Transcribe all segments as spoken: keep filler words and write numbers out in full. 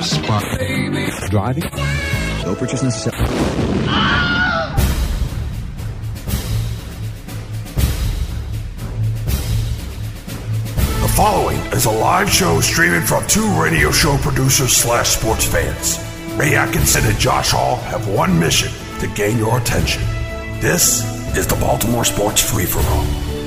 Spot. Driving. No purchase necessary. The following is a live show streaming from two radio show producers slash sports fans. Ray Atkinson and Josh Hall have one mission to gain your attention. This is the Baltimore Sports Free-For-All.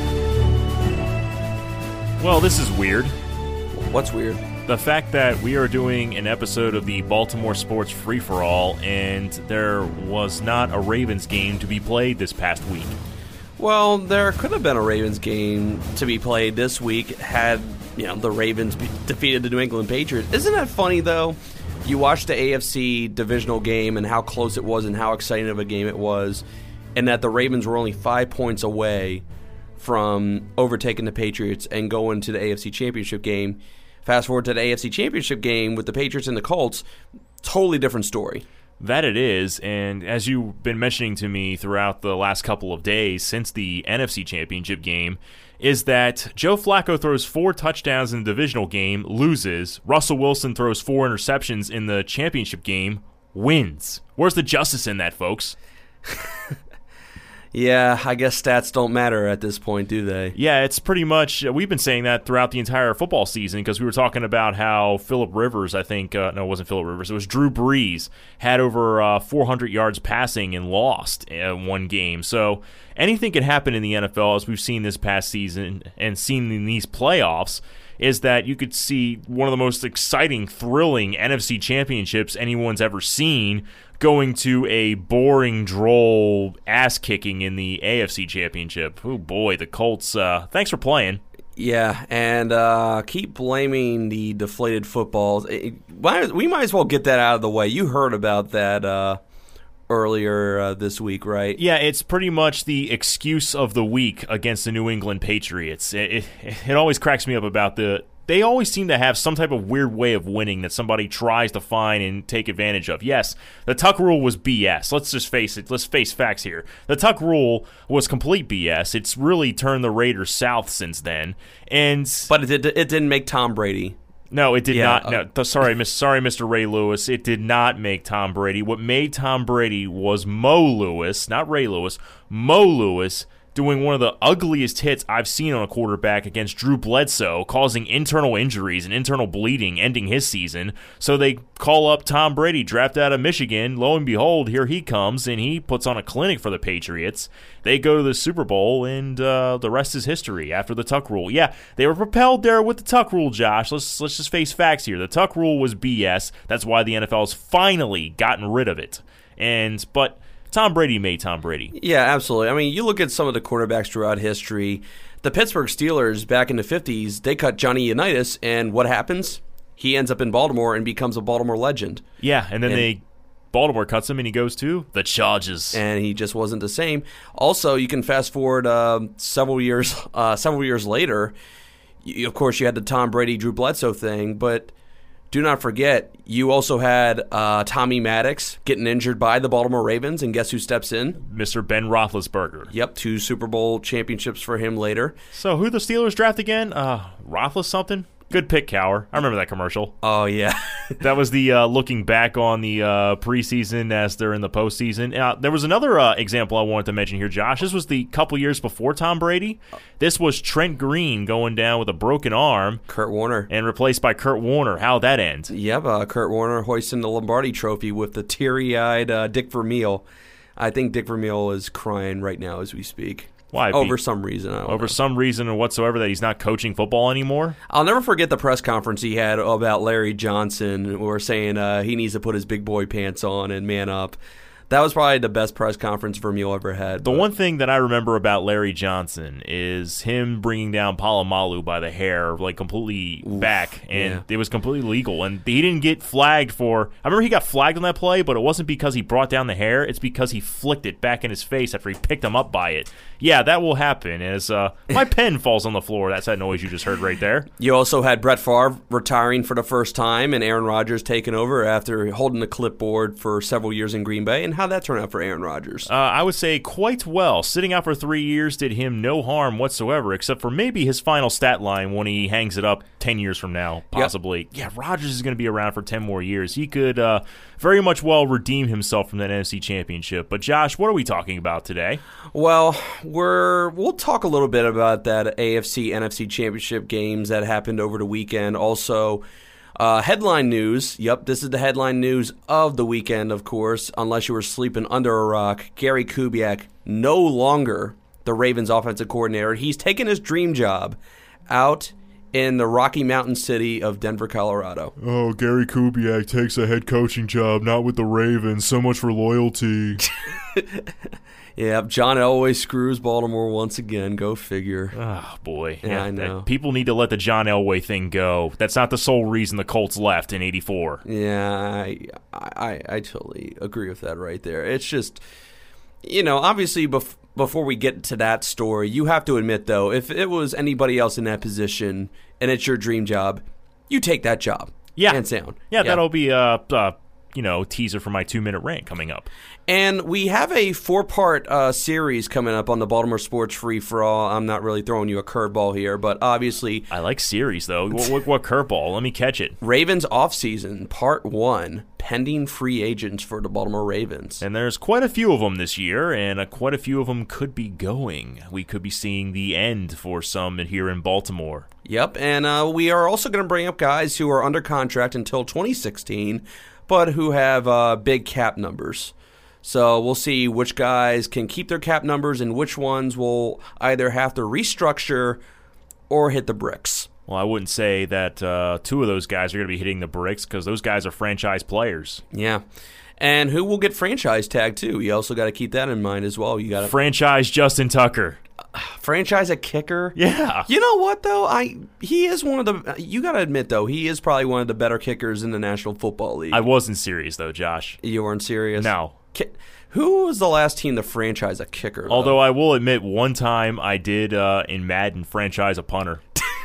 Well, this is weird. What's weird? The fact that we are doing an episode of the Baltimore Sports Free-For-All and there was not a Ravens game to be played this past week. Well, there could have been a Ravens game to be played this week had, you know, the Ravens defeated the New England Patriots. Isn't that funny, though? You watch the A F C divisional game and how close it was and how exciting of a game it was, and that the Ravens were only five points away from overtaking the Patriots and going to the A F C Championship game. Fast forward to the A F C Championship game with the Patriots and the Colts, totally different story. That it is, and as you've been mentioning to me throughout the last couple of days since the N F C Championship game, is that Joe Flacco throws four touchdowns in the divisional game, loses. Russell Wilson throws four interceptions in the championship game, wins. Where's the justice in that, folks? Yeah, I guess stats don't matter at this point, do they? Yeah, it's pretty much, uh, we've been saying that throughout the entire football season because we were talking about how Phillip Rivers, I think, uh, no, it wasn't Phillip Rivers, it was Drew Brees, had over uh, four hundred yards passing and lost uh, one game. So anything can happen in the N F L, as we've seen this past season and seen in these playoffs, is that you could see one of the most exciting, thrilling N F C championships anyone's ever seen going to a boring, droll ass-kicking in the A F C championship. Oh, boy, the Colts, uh, thanks for playing. Yeah, and uh, keep blaming the deflated footballs. It, we might as well get that out of the way. You heard about that uh, earlier uh, this week, right? Yeah, it's pretty much the excuse of the week against the New England Patriots. It, it, it always cracks me up about the... They always seem to have some type of weird way of winning that somebody tries to find and take advantage of. Yes, the Tuck rule was B S. Let's just face it. Let's face facts here. The Tuck rule was complete B S. It's really turned the Raiders south since then. And But it, did, it didn't make Tom Brady. No, it did yeah, not. uh, No, th- sorry, miss, sorry, Mister Ray Lewis. It did not make Tom Brady. What made Tom Brady was Mo Lewis, not Ray Lewis, Mo Lewis, doing one of the ugliest hits I've seen on a quarterback against Drew Bledsoe, causing internal injuries and internal bleeding, ending his season. So they call up Tom Brady, draft out of Michigan. Lo and behold, here he comes, and he puts on a clinic for the Patriots. They go to the Super Bowl, and uh, the rest is history after the Tuck rule. Yeah, they were propelled there with the Tuck rule, Josh. Let's, let's just face facts here. The Tuck rule was B S. That's why the N F L has finally gotten rid of it. And But... Tom Brady made Tom Brady. Yeah, absolutely. I mean, you look at some of the quarterbacks throughout history. The Pittsburgh Steelers back in the fifties, they cut Johnny Unitas, and what happens? He ends up in Baltimore and becomes a Baltimore legend. Yeah, and then and, they Baltimore cuts him, and he goes to the Chargers. And he just wasn't the same. Also, you can fast forward uh, several years, uh, several years later. You, of course, you had the Tom Brady, Drew Bledsoe thing, but do not forget, you also had uh, Tommy Maddox getting injured by the Baltimore Ravens, and guess who steps in? Mister Ben Roethlisberger. Yep, two Super Bowl championships for him later. So who the Steelers draft again? Uh, Roethlis something? Good pick, Cower. I remember that commercial. Oh, yeah. That was the uh, looking back on the uh, preseason as they're in the postseason. Uh, there was another uh, example I wanted to mention here, Josh. This was the couple years before Tom Brady. This was Trent Green going down with a broken arm. Kurt Warner. And replaced by Kurt Warner. How'd that end? Yep, uh, Kurt Warner hoisting the Lombardi Trophy with the teary-eyed uh, Dick Vermeil. I think Dick Vermeil is crying right now as we speak. Why? Over some reason. I don't over know. some reason or whatsoever that he's not coaching football anymore? I'll never forget the press conference he had about Larry Johnson, where saying uh, he needs to put his big boy pants on and man up. That was probably the best press conference Vermeil ever had. The but. one thing that I remember about Larry Johnson is him bringing down Palomalu by the hair, like completely Oof, back, and yeah. It was completely legal. And he didn't get flagged for. I remember he got flagged on that play, but it wasn't because he brought down the hair. It's because he flicked it back in his face after he picked him up by it. Yeah, that will happen. As uh, my pen falls on the floor. That's that noise you just heard right there. You also had Brett Favre retiring for the first time, and Aaron Rodgers taking over after holding the clipboard for several years in Green Bay. And how how'd that turn out for Aaron Rodgers? Uh, I would say quite well. Sitting out for three years did him no harm whatsoever, except for maybe his final stat line when he hangs it up ten years from now, possibly. Yep. Yeah, Rodgers is going to be around for ten more years. He could uh, very much well redeem himself from that N F C Championship. But Josh, what are we talking about today? Well, we're we'll talk a little bit about that A F C N F C Championship games that happened over the weekend. Also, uh, headline news. Yep, this is the headline news of the weekend, of course, unless you were sleeping under a rock. Gary Kubiak no longer the Ravens offensive coordinator. He's taken his dream job out in the Rocky Mountain city of Denver, Colorado. Oh, Gary Kubiak takes a head coaching job, not with the Ravens. So much for loyalty. Yeah, John Elway screws Baltimore once again. Go figure. Oh, boy. Yeah, yeah, I know. People need to let the John Elway thing go. That's not the sole reason the Colts left in eighty-four. Yeah, I, I, I totally agree with that right there. It's just, you know, obviously bef- before we get to that story, you have to admit, though, if it was anybody else in that position and it's your dream job, you take that job. Yeah. Hands down. Yeah, yeah. That'll be a, a you know, teaser for my two-minute rant coming up. And we have a four-part uh, series coming up on the Baltimore Sports Free-for-All. I'm not really throwing you a curveball here, but obviously... I like series, though. what what, what curveball? Let me catch it. Ravens offseason, Part one, pending free agents for the Baltimore Ravens. And there's quite a few of them this year, and uh, quite a few of them could be going. We could be seeing the end for some here in Baltimore. Yep, and uh, we are also going to bring up guys who are under contract until twenty sixteen, but who have uh, big cap numbers. So we'll see which guys can keep their cap numbers and which ones will either have to restructure or hit the bricks. Well, I wouldn't say that uh, two of those guys are going to be hitting the bricks because those guys are franchise players. Yeah. And who will get franchise tag, too? You also got to keep that in mind as well. You got to franchise Justin Tucker. Uh, franchise a kicker? Yeah. You know what, though? I He is one of the... You got to admit, though, he is probably one of the better kickers in the National Football League. I wasn't serious, though, Josh. You weren't serious? No. Who was the last team to franchise a kicker? Though? Although I will admit, one time I did uh, in Madden franchise a punter.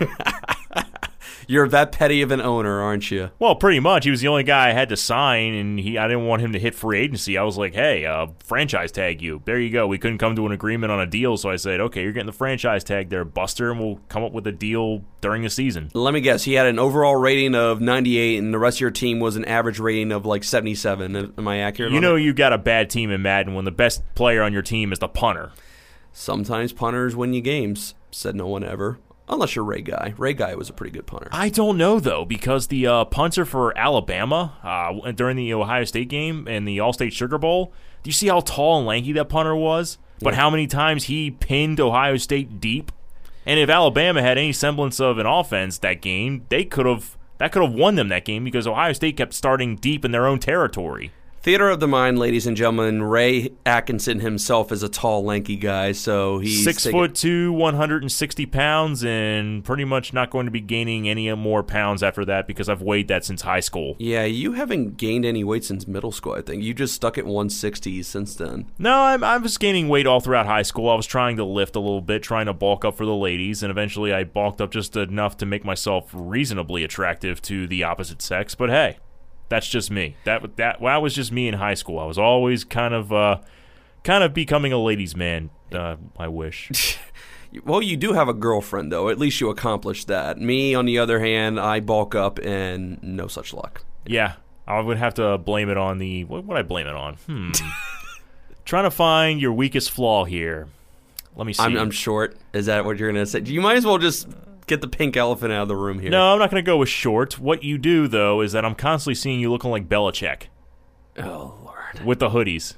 You're that petty of an owner, aren't you? Well, pretty much. He was the only guy I had to sign, and he I didn't want him to hit free agency. I was like, hey, uh, franchise tag you. There you go. We couldn't come to an agreement on a deal, so I said, okay, you're getting the franchise tag there, Buster, and we'll come up with a deal during the season. Let me guess. He had an overall rating of ninety-eight, and the rest of your team was an average rating of like seventy-seven. Am I accurate? You know you got a bad team in Madden when the best player on your team is the punter. Sometimes punters win you games, said no one ever. Unless you're Ray Guy. Ray Guy was a pretty good punter. I don't know, though, because the uh, punter for Alabama uh, during the Ohio State game and the All-State Sugar Bowl, do you see how tall and lanky that punter was? But Yeah. how many times he pinned Ohio State deep? And if Alabama had any semblance of an offense that game, they could have that could have won them that game because Ohio State kept starting deep in their own territory. Theater of the mind, ladies and gentlemen. Ray Atkinson himself is a tall, lanky guy, so he's Six taking- foot two, one hundred sixty pounds, and pretty much not going to be gaining any more pounds after that because I've weighed that since high school. Yeah, you haven't gained any weight since middle school, I think. You just stuck at one sixty since then. No, I'm, I was gaining weight all throughout high school. I was trying to lift a little bit, trying to bulk up for the ladies, and eventually I bulked up just enough to make myself reasonably attractive to the opposite sex. But hey, that's just me. That that well, that was just me in high school. I was always kind of, uh, kind of becoming a ladies' man. Uh, I wish. Well, you do have a girlfriend, though. At least you accomplished that. Me, on the other hand, I bulk up and no such luck. Yeah, I would have to blame it on the. What would I blame it on? Hmm. Trying to find your weakest flaw here. Let me see. I'm, I'm short. Is that what you're going to say? You might as well just get the pink elephant out of the room here. No, I'm not going to go with short. What you do, though, is that I'm constantly seeing you looking like Belichick. Oh, Lord. With the hoodies.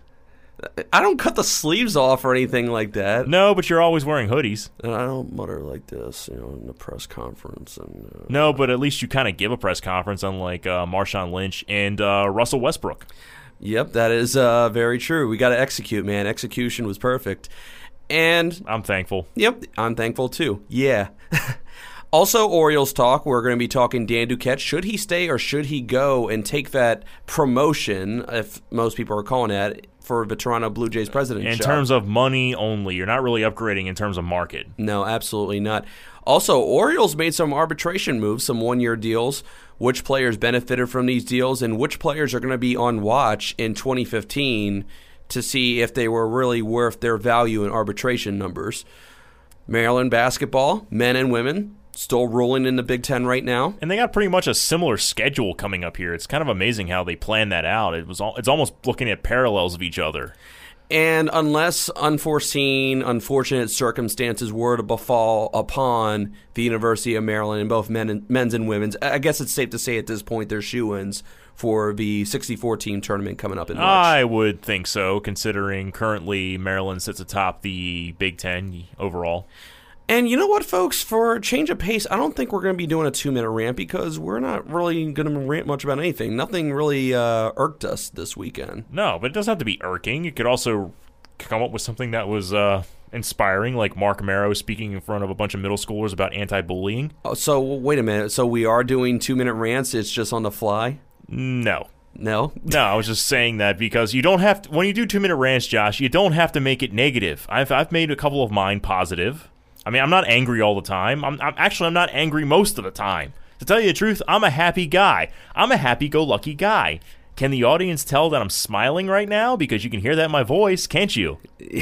I don't cut the sleeves off or anything like that. No, but you're always wearing hoodies. And I don't mutter like this, you know, in the press conference. And uh, No, but at least you kind of give a press conference, unlike uh, Marshawn Lynch and uh, Russell Westbrook. Yep, that is uh, very true. We got to execute, man. Execution was perfect. And, I'm thankful. yep, I'm thankful too. Yeah. Also, Orioles talk. We're going to be talking Dan Duquette. Should he stay or should he go and take that promotion, if most people are calling that, for the Toronto Blue Jays president In job? terms of money only, you're not really upgrading in terms of market. No, absolutely not. Also, Orioles made some arbitration moves, some one-year deals. Which players benefited from these deals and which players are going to be on watch in twenty fifteen to see if they were really worth their value in arbitration numbers. Maryland basketball, men and women, still rolling in the Big Ten right now. And they got pretty much a similar schedule coming up here. It's kind of amazing how they planned that out. It was all, it's almost looking at parallels of each other. And unless unforeseen, unfortunate circumstances were to befall upon the University of Maryland in both men and, men's and women's, I guess it's safe to say at this point they're shoo-ins for the sixty-four team tournament coming up in March. I would think so, considering currently Maryland sits atop the Big Ten overall. And you know what, folks? For a change of pace, I don't think we're going to be doing a two-minute rant because we're not really going to rant much about anything. Nothing really uh, irked us this weekend. No, but it doesn't have to be irking. You could also come up with something that was uh, inspiring, like Mark Marrow speaking in front of a bunch of middle schoolers about anti-bullying. Oh, so, wait a minute. So we are doing two-minute rants? It's just on the fly? No. No? No, I was just saying that because you don't have to, when you do two-minute rants, Josh, you don't have to make it negative. I've I've made a couple of mine positive. I mean, I'm not angry all the time. I'm, I'm actually I'm not angry most of the time. To tell you the truth, I'm a happy guy. I'm a happy-go-lucky guy. Can the audience tell that I'm smiling right now? Because you can hear that in my voice, can't you?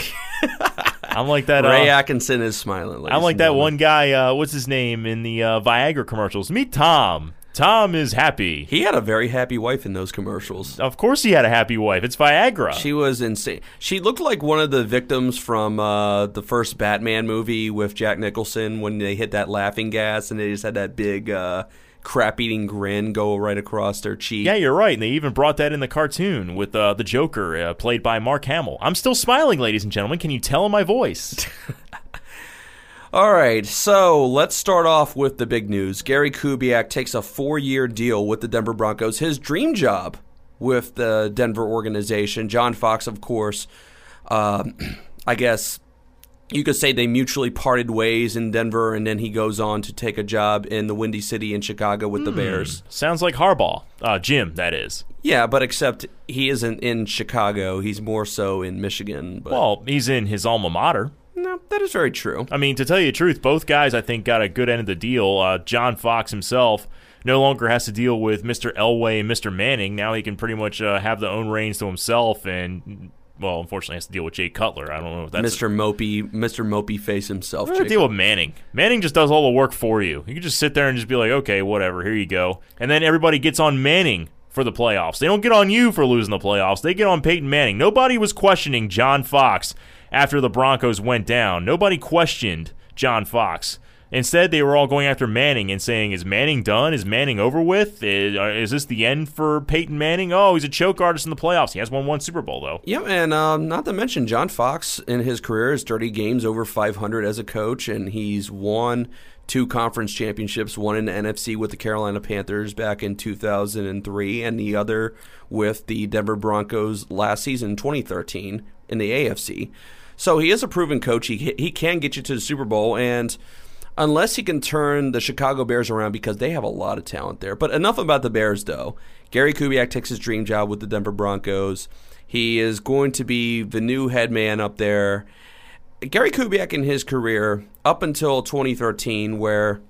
I'm like that. Ray uh, Atkinson is smiling. I'm like that one guy. Uh, what's his name in the uh, Viagra commercials? Meet Tom. Tom is happy. He had a very happy wife in those commercials. Of course he had a happy wife. It's Viagra. She was insane. She looked like one of the victims from uh, the first Batman movie with Jack Nicholson when they hit that laughing gas and they just had that big uh, crap-eating grin go right across their cheek. Yeah, you're right. And they even brought that in the cartoon with uh, the Joker, uh, played by Mark Hamill. I'm still smiling, ladies and gentlemen. Can you tell in my voice? All right, so let's start off with the big news. Gary Kubiak takes a four-year deal with the Denver Broncos, his dream job with the Denver organization. John Fox, of course, uh, I guess you could say they mutually parted ways in Denver, and then he goes on to take a job in the Windy City in Chicago with the Bears. Sounds like Harbaugh. Uh, Jim, that is. Yeah, but except he isn't in Chicago. He's more so in Michigan. But Well, he's in his alma mater. no, that is very true. I mean, to tell you the truth, both guys, I think, got a good end of the deal. Uh, John Fox himself no longer has to deal with Mister Elway and Mister Manning. Now he can pretty much uh, have the own reins to himself and, well, unfortunately has to deal with Jay Cutler. I don't know if that's... Mister Mopey, Mister Mopey face himself. I'm going to deal with Manning. Manning just does all the work for you. You can just sit there and just be like, okay, whatever, here you go. And then everybody gets on Manning for the playoffs. They don't get on you for losing the playoffs. They get on Peyton Manning. Nobody was questioning John Fox after the Broncos went down. Nobody questioned John Fox. Instead, they were all going after Manning and saying, is Manning done? Is Manning over with? Is, is this the end for Peyton Manning? Oh, he's a choke artist in the playoffs. He has won one Super Bowl, though. Yeah, and um, not to mention, John Fox in his career has thirty games over five hundred as a coach, and he's won two conference championships, one in the N F C with the Carolina Panthers back in two thousand three, and the other with the Denver Broncos last season, twenty thirteen, in the A F C. So he is a proven coach. He he can get you to the Super Bowl, and unless he can turn the Chicago Bears around, because they have a lot of talent there. But enough about the Bears, though. Gary Kubiak takes his dream job with the Denver Broncos. He is going to be the new head man up there. Gary Kubiak in his career, up until twenty thirteen, where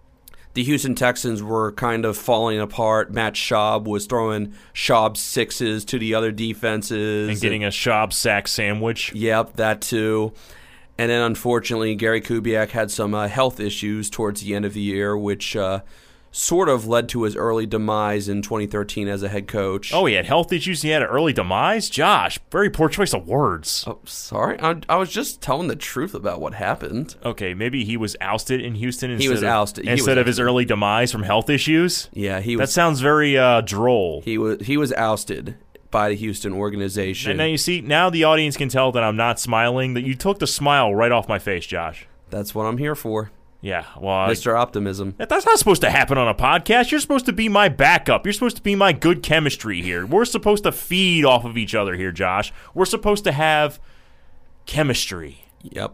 the Houston Texans were kind of falling apart. Matt Schaub was throwing Schaub sixes to the other defenses. And getting a Schaub sack sandwich. Yep, that too. And then, unfortunately, Gary Kubiak had some uh, health issues towards the end of the year, which uh, sort of led to his early demise in twenty thirteen as a head coach. Oh, he had health issues? He had an early demise? Josh, very poor choice of words. Oh, sorry? I, I was just telling the truth about what happened. Okay, maybe he was ousted in Houston instead, He was of, ousted. He instead was of his early demise from health issues? Yeah, he That was. sounds very uh, droll. He was. He was ousted by the Houston organization. And now you see, now the audience can tell that I'm not smiling, that you took the smile right off my face, Josh. That's what I'm here for, Yeah, well, I- Mister Optimism. that's not supposed to happen on a podcast. You're supposed to be my backup. You're supposed to be my good chemistry here. We're supposed to feed off of each other here, Josh. We're supposed to have chemistry. Yep.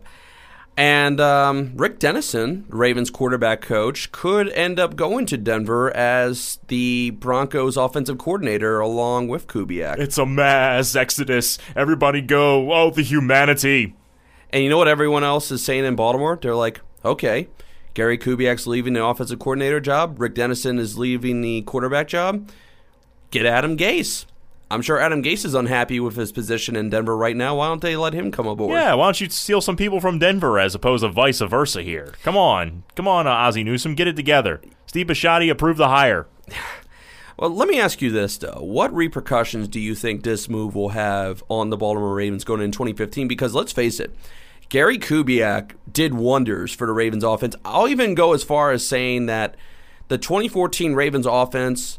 And um, Rick Dennison, Ravens quarterback coach, could end up going to Denver as the Broncos offensive coordinator along with Kubiak. It's a mass exodus. Everybody go. Oh, the humanity. And you know what everyone else is saying in Baltimore? They're like, okay, Gary Kubiak's leaving the offensive coordinator job. Rick Dennison is leaving the quarterback job. Get Adam Gase. I'm sure Adam Gase is unhappy with his position in Denver right now. Why don't they let him come aboard? Yeah, why don't you steal some people from Denver as opposed to vice versa here? Come on. Come on, uh, Ozzie Newsome. Get it together. Steve Bisciotti approved the hire. Well, let me ask you this, though. What repercussions do you think this move will have on the Baltimore Ravens going into twenty fifteen? Because let's face it, Gary Kubiak did wonders for the Ravens offense. I'll even go as far as saying that the twenty fourteen Ravens offense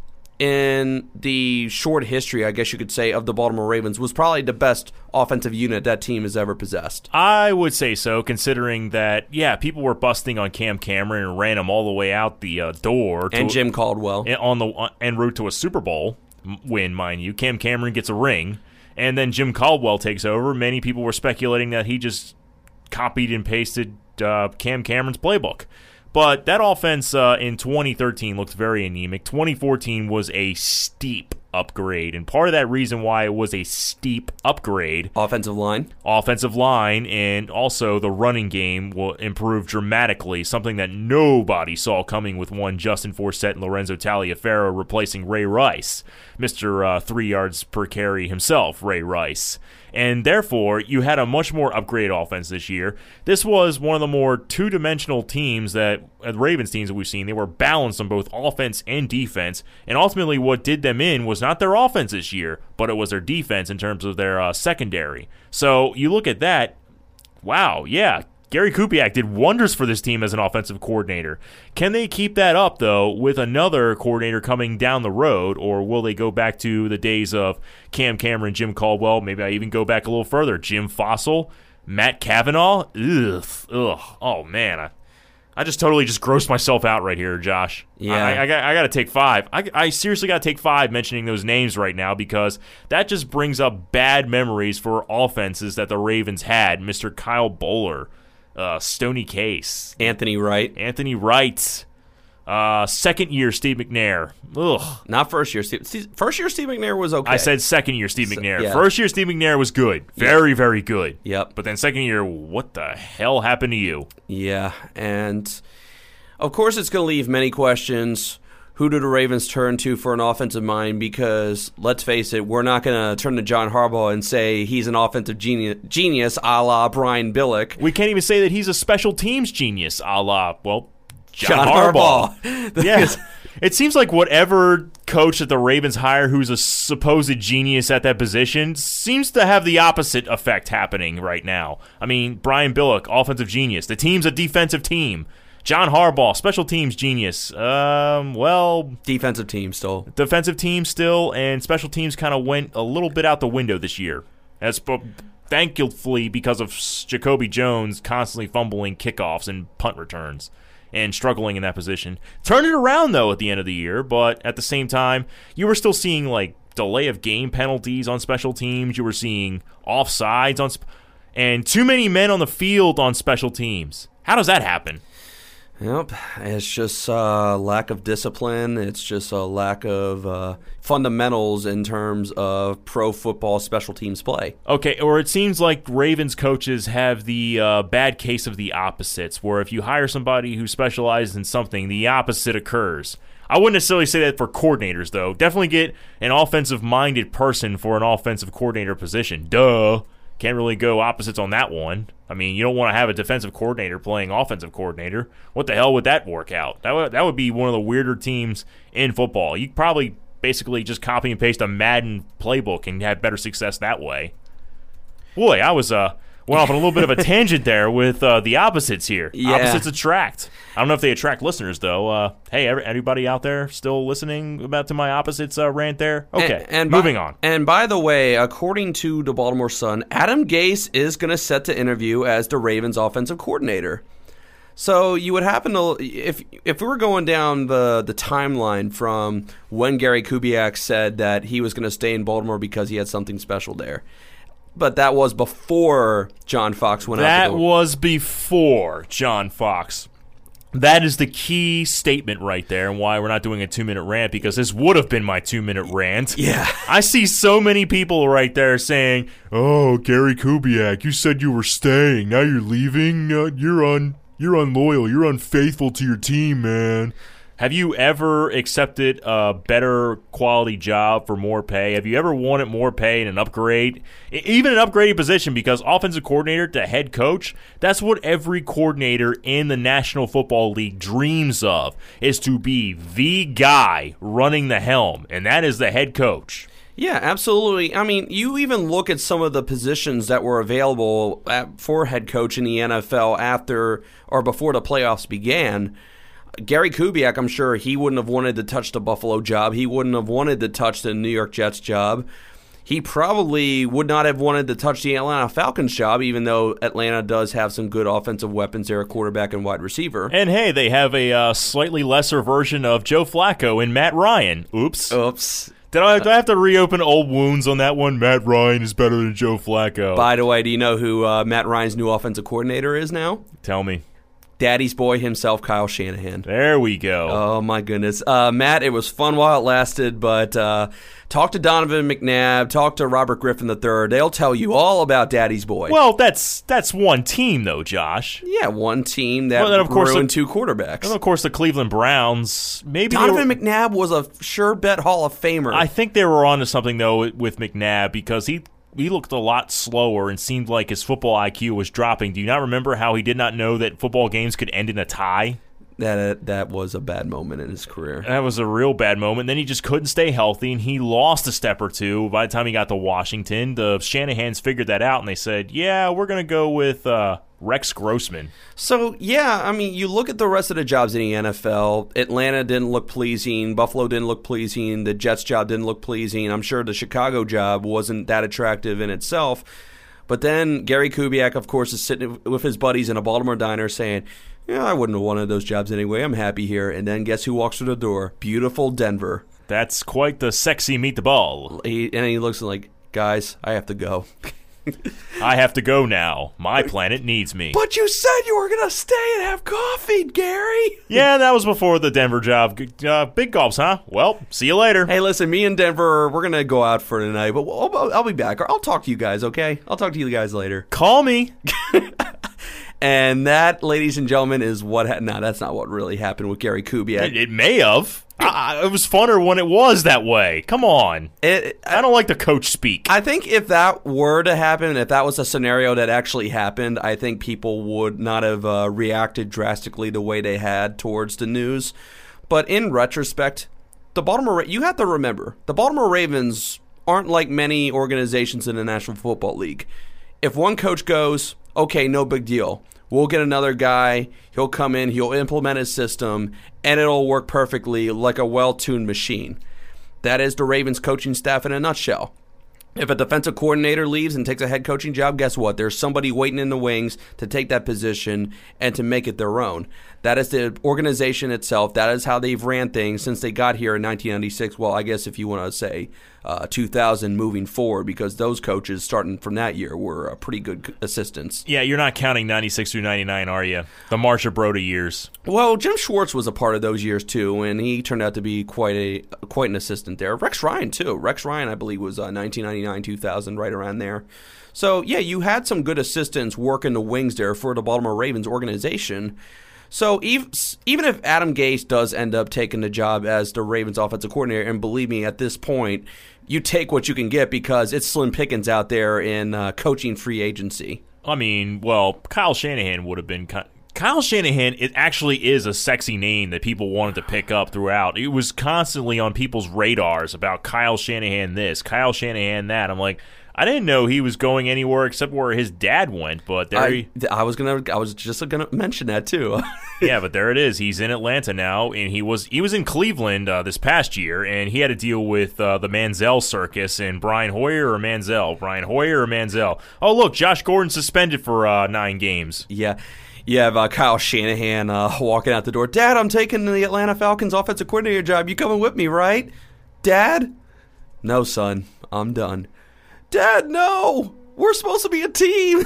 in the short history, I guess you could say, of the Baltimore Ravens was probably the best offensive unit that team has ever possessed. I would say so, considering that, yeah, people were busting on Cam Cameron and ran him all the way out the uh, door. To, and Jim Caldwell. On the uh, en route to a Super Bowl win, mind you. Cam Cameron gets a ring, and then Jim Caldwell takes over. Many people were speculating that he just copied and pasted uh, Cam Cameron's playbook. But that offense uh, in twenty thirteen looked very anemic. twenty fourteen was a steep upgrade, and part of that reason why it was a steep upgrade, offensive line, offensive line, and also the running game will improve dramatically, something that nobody saw coming with one Justin Forsett and Lorenzo Taliaferro replacing Ray Rice, Mister Uh, three yards per carry himself, Ray Rice. And therefore, you had a much more upgraded offense this year. This was one of the more two-dimensional teams that, uh, the Ravens teams that we've seen. They were balanced on both offense and defense. And ultimately, what did them in was not their offense this year, but it was their defense in terms of their uh, secondary. So you look at that, wow, yeah, Gary Kubiak did wonders for this team as an offensive coordinator. Can they keep that up, though, with another coordinator coming down the road, or will they go back to the days of Cam Cameron, Jim Caldwell? Maybe I even go back a little further. Jim Fossil, Matt Cavanaugh? Ugh, ugh. Oh, man. I, I just totally just grossed myself out right here, Josh. Yeah. I, I, got, I got to take five. I, I seriously got to take five mentioning those names right now because that just brings up bad memories for offenses that the Ravens had. Mister Kyle Bowler. Uh, Stoney Case. Anthony Wright. Anthony Wright. Uh, second year Steve McNair. Ugh. Not first year. Steve, first year Steve McNair was okay. I said second year Steve McNair. yeah. First year Steve McNair was good. Very, yep. very good. Yep. But then second year, what the hell happened to you? Yeah, and of course it's going to leave many questions. Who do the Ravens turn to for an offensive mind? Because, let's face it, we're not going to turn to John Harbaugh and say he's an offensive genius, genius a la Brian Billick. We can't even say that he's a special teams genius a la, well, John, John Harbaugh. Harbaugh. Yeah. It seems like whatever coach that the Ravens hire who's a supposed genius at that position seems to have the opposite effect happening right now. I mean, Brian Billick, offensive genius. The team's a defensive team. John Harbaugh, special teams genius. Um, well, defensive team still. Defensive team still, and special teams kind of went a little bit out the window this year. As thankfully because of Jacoby Jones constantly fumbling kickoffs and punt returns and struggling in that position. Turned it around though at the end of the year, but at the same time, you were still seeing like delay of game penalties on special teams. You were seeing offsides on, sp- and too many men on the field on special teams. How does that happen? Yep, it's just uh, lack of discipline. It's just a lack of uh, fundamentals in terms of pro football special teams play. Okay, or it seems like Ravens coaches have the uh, bad case of the opposites, where if you hire somebody who specializes in something, the opposite occurs. I wouldn't necessarily say that for coordinators, though. Definitely get an offensive-minded person for an offensive coordinator position. Duh. Can't really go opposites on that one. I mean, you don't want to have a defensive coordinator playing offensive coordinator. What the hell would that work out? That would, that would be one of the weirder teams in football. You could probably basically just copy and paste a Madden playbook and have better success that way. Boy, I was uh went off on a little bit of a tangent there with uh, the opposites here. Yeah. Opposites attract. I don't know if they attract listeners, though. Uh, hey, everybody out there still listening about to my opposites uh, rant there? Okay, and, and moving by, on. And by the way, according to the Baltimore Sun, Adam Gase is going to set to interview as the Ravens offensive coordinator. So you would happen to, if if we were going down the, the timeline from when Gary Kubiak said that he was going to stay in Baltimore because he had something special there. But that was before John Fox went that out the door. That was before John Fox. That is the key statement right there, and why we're not doing a two-minute rant, because this would have been my two-minute rant. Yeah. I see so many people right there saying, oh, Gary Kubiak, you said you were staying. Now you're leaving? Uh, you're un, you're unloyal. You're unfaithful to your team, man. Have you ever accepted a better quality job for more pay? Have you ever wanted more pay and an upgrade? Even an upgraded position, because offensive coordinator to head coach, that's what every coordinator in the National Football League dreams of, is to be the guy running the helm, and that is the head coach. Yeah, absolutely. I mean, you even look at some of the positions that were available at, for head coach in the N F L after or before the playoffs began. Gary Kubiak, I'm sure he wouldn't have wanted to touch the Buffalo job. He wouldn't have wanted to touch the New York Jets job. He probably would not have wanted to touch the Atlanta Falcons job, even though Atlanta does have some good offensive weapons there, quarterback and wide receiver. And hey, they have a uh, slightly lesser version of Joe Flacco in Matt Ryan. Oops. Oops. Did I, do I have to reopen old wounds on that one? Matt Ryan is better than Joe Flacco. By the way, do you know who uh, Matt Ryan's new offensive coordinator is now? Tell me. Daddy's boy himself, Kyle Shanahan. There we go. Oh, my goodness. Uh, Matt, it was fun while it lasted, but uh, talk to Donovan McNabb, talk to Robert Griffin the third. They'll tell you all about Daddy's boy. Well, that's that's one team, though, Josh. Yeah, one team that well, then of course ruined the, two quarterbacks. And of course, the Cleveland Browns. Maybe Donovan were, McNabb was a sure bet Hall of Famer. I think they were onto something, though, with McNabb, because he he looked a lot slower and seemed like his football I Q was dropping. Do you not remember how he did not know that football games could end in a tie? That that was a bad moment in his career. That was a real bad moment. Then he just couldn't stay healthy, and he lost a step or two. By the time he got to Washington, the Shanahans figured that out, and they said, yeah, we're going to go with uh, Rex Grossman. So, yeah, I mean, you look at the rest of the jobs in the N F L. Atlanta didn't look pleasing. Buffalo didn't look pleasing. The Jets job didn't look pleasing. I'm sure the Chicago job wasn't that attractive in itself. But then Gary Kubiak, of course, is sitting with his buddies in a Baltimore diner saying, yeah, I wouldn't have wanted those jobs anyway. I'm happy here. And then guess who walks through the door? Beautiful Denver. That's quite the sexy meet the ball. He, and he looks like, guys, I have to go. I have to go now. My planet needs me. But you said you were going to stay and have coffee, Gary. Yeah, that was before the Denver job. Uh, big gulps, huh? Well, see you later. Hey, listen, me and Denver, we're going to go out for tonight, but I'll, I'll be back. I'll talk to you guys, okay? I'll talk to you guys later. Call me. And that, ladies and gentlemen, is what ha- – no, that's not what really happened with Gary Kubiak. It, it may have. I, it was funner when it was that way. Come on. It, I don't like the coach speak. I think if that were to happen, if that was a scenario that actually happened, I think people would not have uh, reacted drastically the way they had towards the news. But in retrospect, the Baltimore – you have to remember, the Baltimore Ravens aren't like many organizations in the National Football League. If one coach goes, okay, no big deal. We'll get another guy. He'll come in. He'll implement his system, and it'll work perfectly like a well-tuned machine. That is the Ravens coaching staff in a nutshell. If a defensive coordinator leaves and takes a head coaching job, guess what? There's somebody waiting in the wings to take that position and to make it their own. That is the organization itself. That is how they've ran things since they got here in nineteen ninety-six. Well, I guess if you want to say uh, two thousand moving forward, because those coaches starting from that year were uh, pretty good assistants. Yeah, you're not counting ninety-six through ninety-nine, are you? The Marsha Broda years. Well, Jim Schwartz was a part of those years too, and he turned out to be quite a quite an assistant there. Rex Ryan too. Rex Ryan, I believe, was uh, nineteen ninety-nine, two thousand, right around there. So yeah, you had some good assistants working the wings there for the Baltimore Ravens organization. So even if Adam Gase does end up taking the job as the Ravens offensive coordinator, and believe me, at this point, you take what you can get because it's slim pickings out there in uh, coaching free agency. I mean, well, Kyle Shanahan would have been kind Kyle Shanahan, it actually is a sexy name that people wanted to pick up throughout. It was constantly on people's radars about Kyle Shanahan this, Kyle Shanahan that. I'm like, I didn't know he was going anywhere except where his dad went, but there I, he, I was gonna I was just gonna mention that too. Yeah, but there it is. He's in Atlanta now, and he was he was in Cleveland uh, this past year, and he had to deal with uh, the Manziel circus and Brian Hoyer or Manziel, Brian Hoyer or Manziel. Oh, look, Josh Gordon suspended for uh, nine games. Yeah. You have uh, Kyle Shanahan uh, walking out the door. Dad, I'm taking the Atlanta Falcons offensive coordinator job. You coming with me, right? Dad? No, son. I'm done. Dad, no! We're supposed to be a team!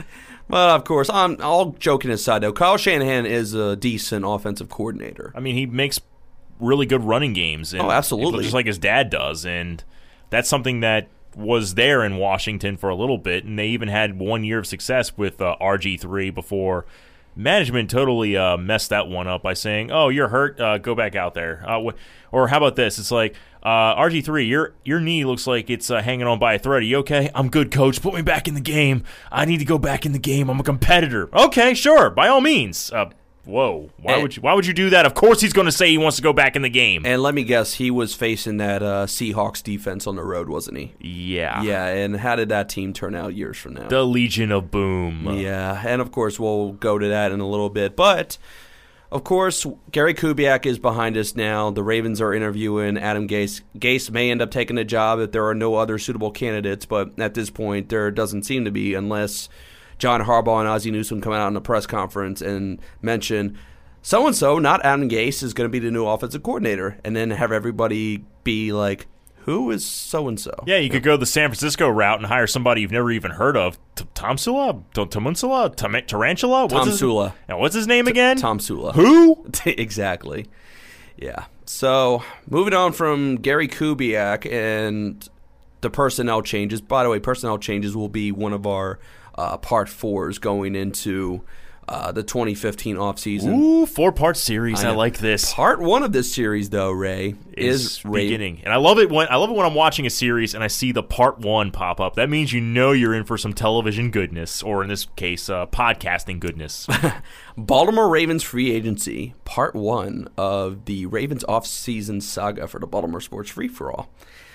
But, of course, I'm all joking aside, though. Kyle Shanahan is a decent offensive coordinator. I mean, he makes really good running games. And oh, absolutely. Just like his dad does. And that's something that was there in Washington for a little bit. And they even had one year of success with uh, R G three before management totally uh, messed that one up by saying, "Oh, you're hurt. Uh, go back out there." Uh, wh- or how about this? It's like, uh, R G three, your your knee looks like it's uh, hanging on by a thread. Are you okay? I'm good, coach. Put me back in the game. I need to go back in the game. I'm a competitor. Okay, sure, by all means. Uh, whoa, why and, would you? Why would you do that? Of course, he's going to say he wants to go back in the game. And let me guess, he was facing that uh, Seahawks defense on the road, wasn't he? Yeah, yeah. And how did that team turn out years from now? The Legion of Boom. Yeah, and of course we'll go to that in a little bit, but. Of course, Gary Kubiak is behind us now. The Ravens are interviewing Adam Gase. Gase may end up taking the job if there are no other suitable candidates, but at this point, there doesn't seem to be unless John Harbaugh and Ozzie Newsome come out in a press conference and mention so-and-so, not Adam Gase, is going to be the new offensive coordinator, and then have everybody be like, who is so-and-so? Yeah, you could go the San Francisco route and hire somebody you've never even heard of. Tom Sula? Tamunsula? Tarantula? Tom Sula. Now, what's his name again? Tom Sula. Who? Exactly. Yeah. So, moving on from Gary Kubiak and the personnel changes. By the way, personnel changes will be one of our uh, part fours going into uh, the twenty fifteen offseason. Ooh, four-part series. I, I like this. Part one of this series, though, Ray, is, is beginning. And I love it when I love it when I'm watching a series and I see the part one pop up. That means you know you're in for some television goodness, or in this case, uh, podcasting goodness. Baltimore Ravens free agency, part one of the Ravens offseason saga for the Baltimore Sports Free-for-All.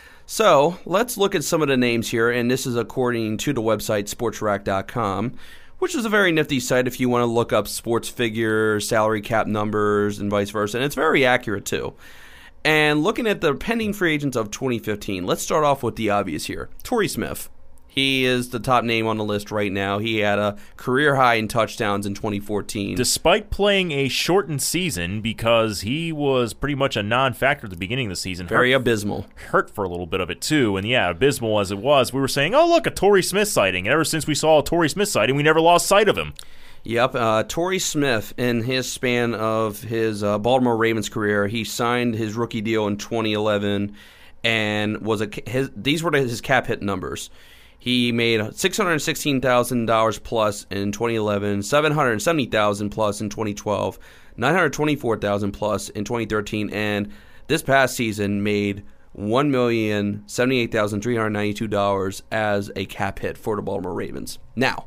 So let's look at some of the names here, and this is according to the website sports rack dot com, which is a very nifty site if you want to look up sports figures, salary cap numbers, and vice versa. And it's very accurate, too. And looking at the pending free agents of twenty fifteen, let's start off with the obvious here. Torrey Smith. He is the top name on the list right now. He had a career high in touchdowns in twenty fourteen. Despite playing a shortened season, because he was pretty much a non-factor at the beginning of the season. Very hurt, abysmal. Hurt for a little bit of it, too. And yeah, abysmal as it was, we were saying, oh, look, a Torrey Smith sighting. And ever since we saw a Torrey Smith sighting, we never lost sight of him. Yep, uh, Torrey Smith, in his span of his uh, Baltimore Ravens career, he signed his rookie deal in twenty eleven, and was a his, these were his cap hit numbers. He made six hundred sixteen thousand dollars plus in twenty eleven, seven hundred seventy thousand dollars plus in twenty twelve, nine hundred twenty-four thousand dollars plus in twenty thirteen, and this past season made one million seventy-eight thousand three hundred ninety-two dollars as a cap hit for the Baltimore Ravens. Now,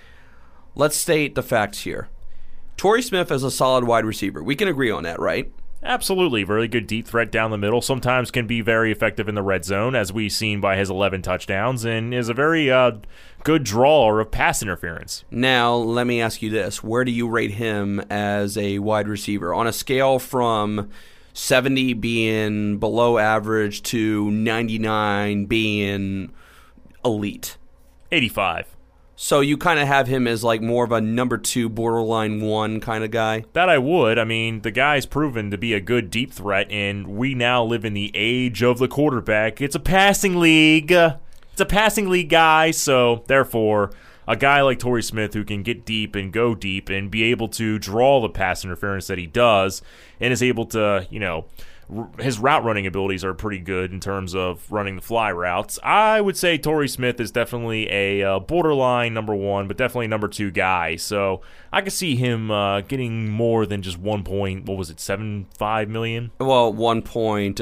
let's state the facts here. Torrey Smith is a solid wide receiver. We can agree on that, right? Absolutely. Very good deep threat down the middle. Sometimes can be very effective in the red zone, as we've seen by his eleven touchdowns, and is a very uh, good drawer of pass interference. Now, let me ask you this. Where do you rate him as a wide receiver? On a scale from seventy being below average to ninety-nine being elite? eighty-five. So you kind of have him as like more of a number two, borderline one kind of guy? That I would. I mean, the guy's proven to be a good deep threat, and we now live in the age of the quarterback. It's a passing league. It's a passing league guy, so therefore, a guy like Torrey Smith who can get deep and go deep and be able to draw the pass interference that he does, and is able to, you know, his route running abilities are pretty good in terms of running the fly routes. I would say Torrey Smith is definitely a uh, borderline number one, but definitely number two guy. So I could see him uh, getting more than just one point. What was it, seven five million? Well, one point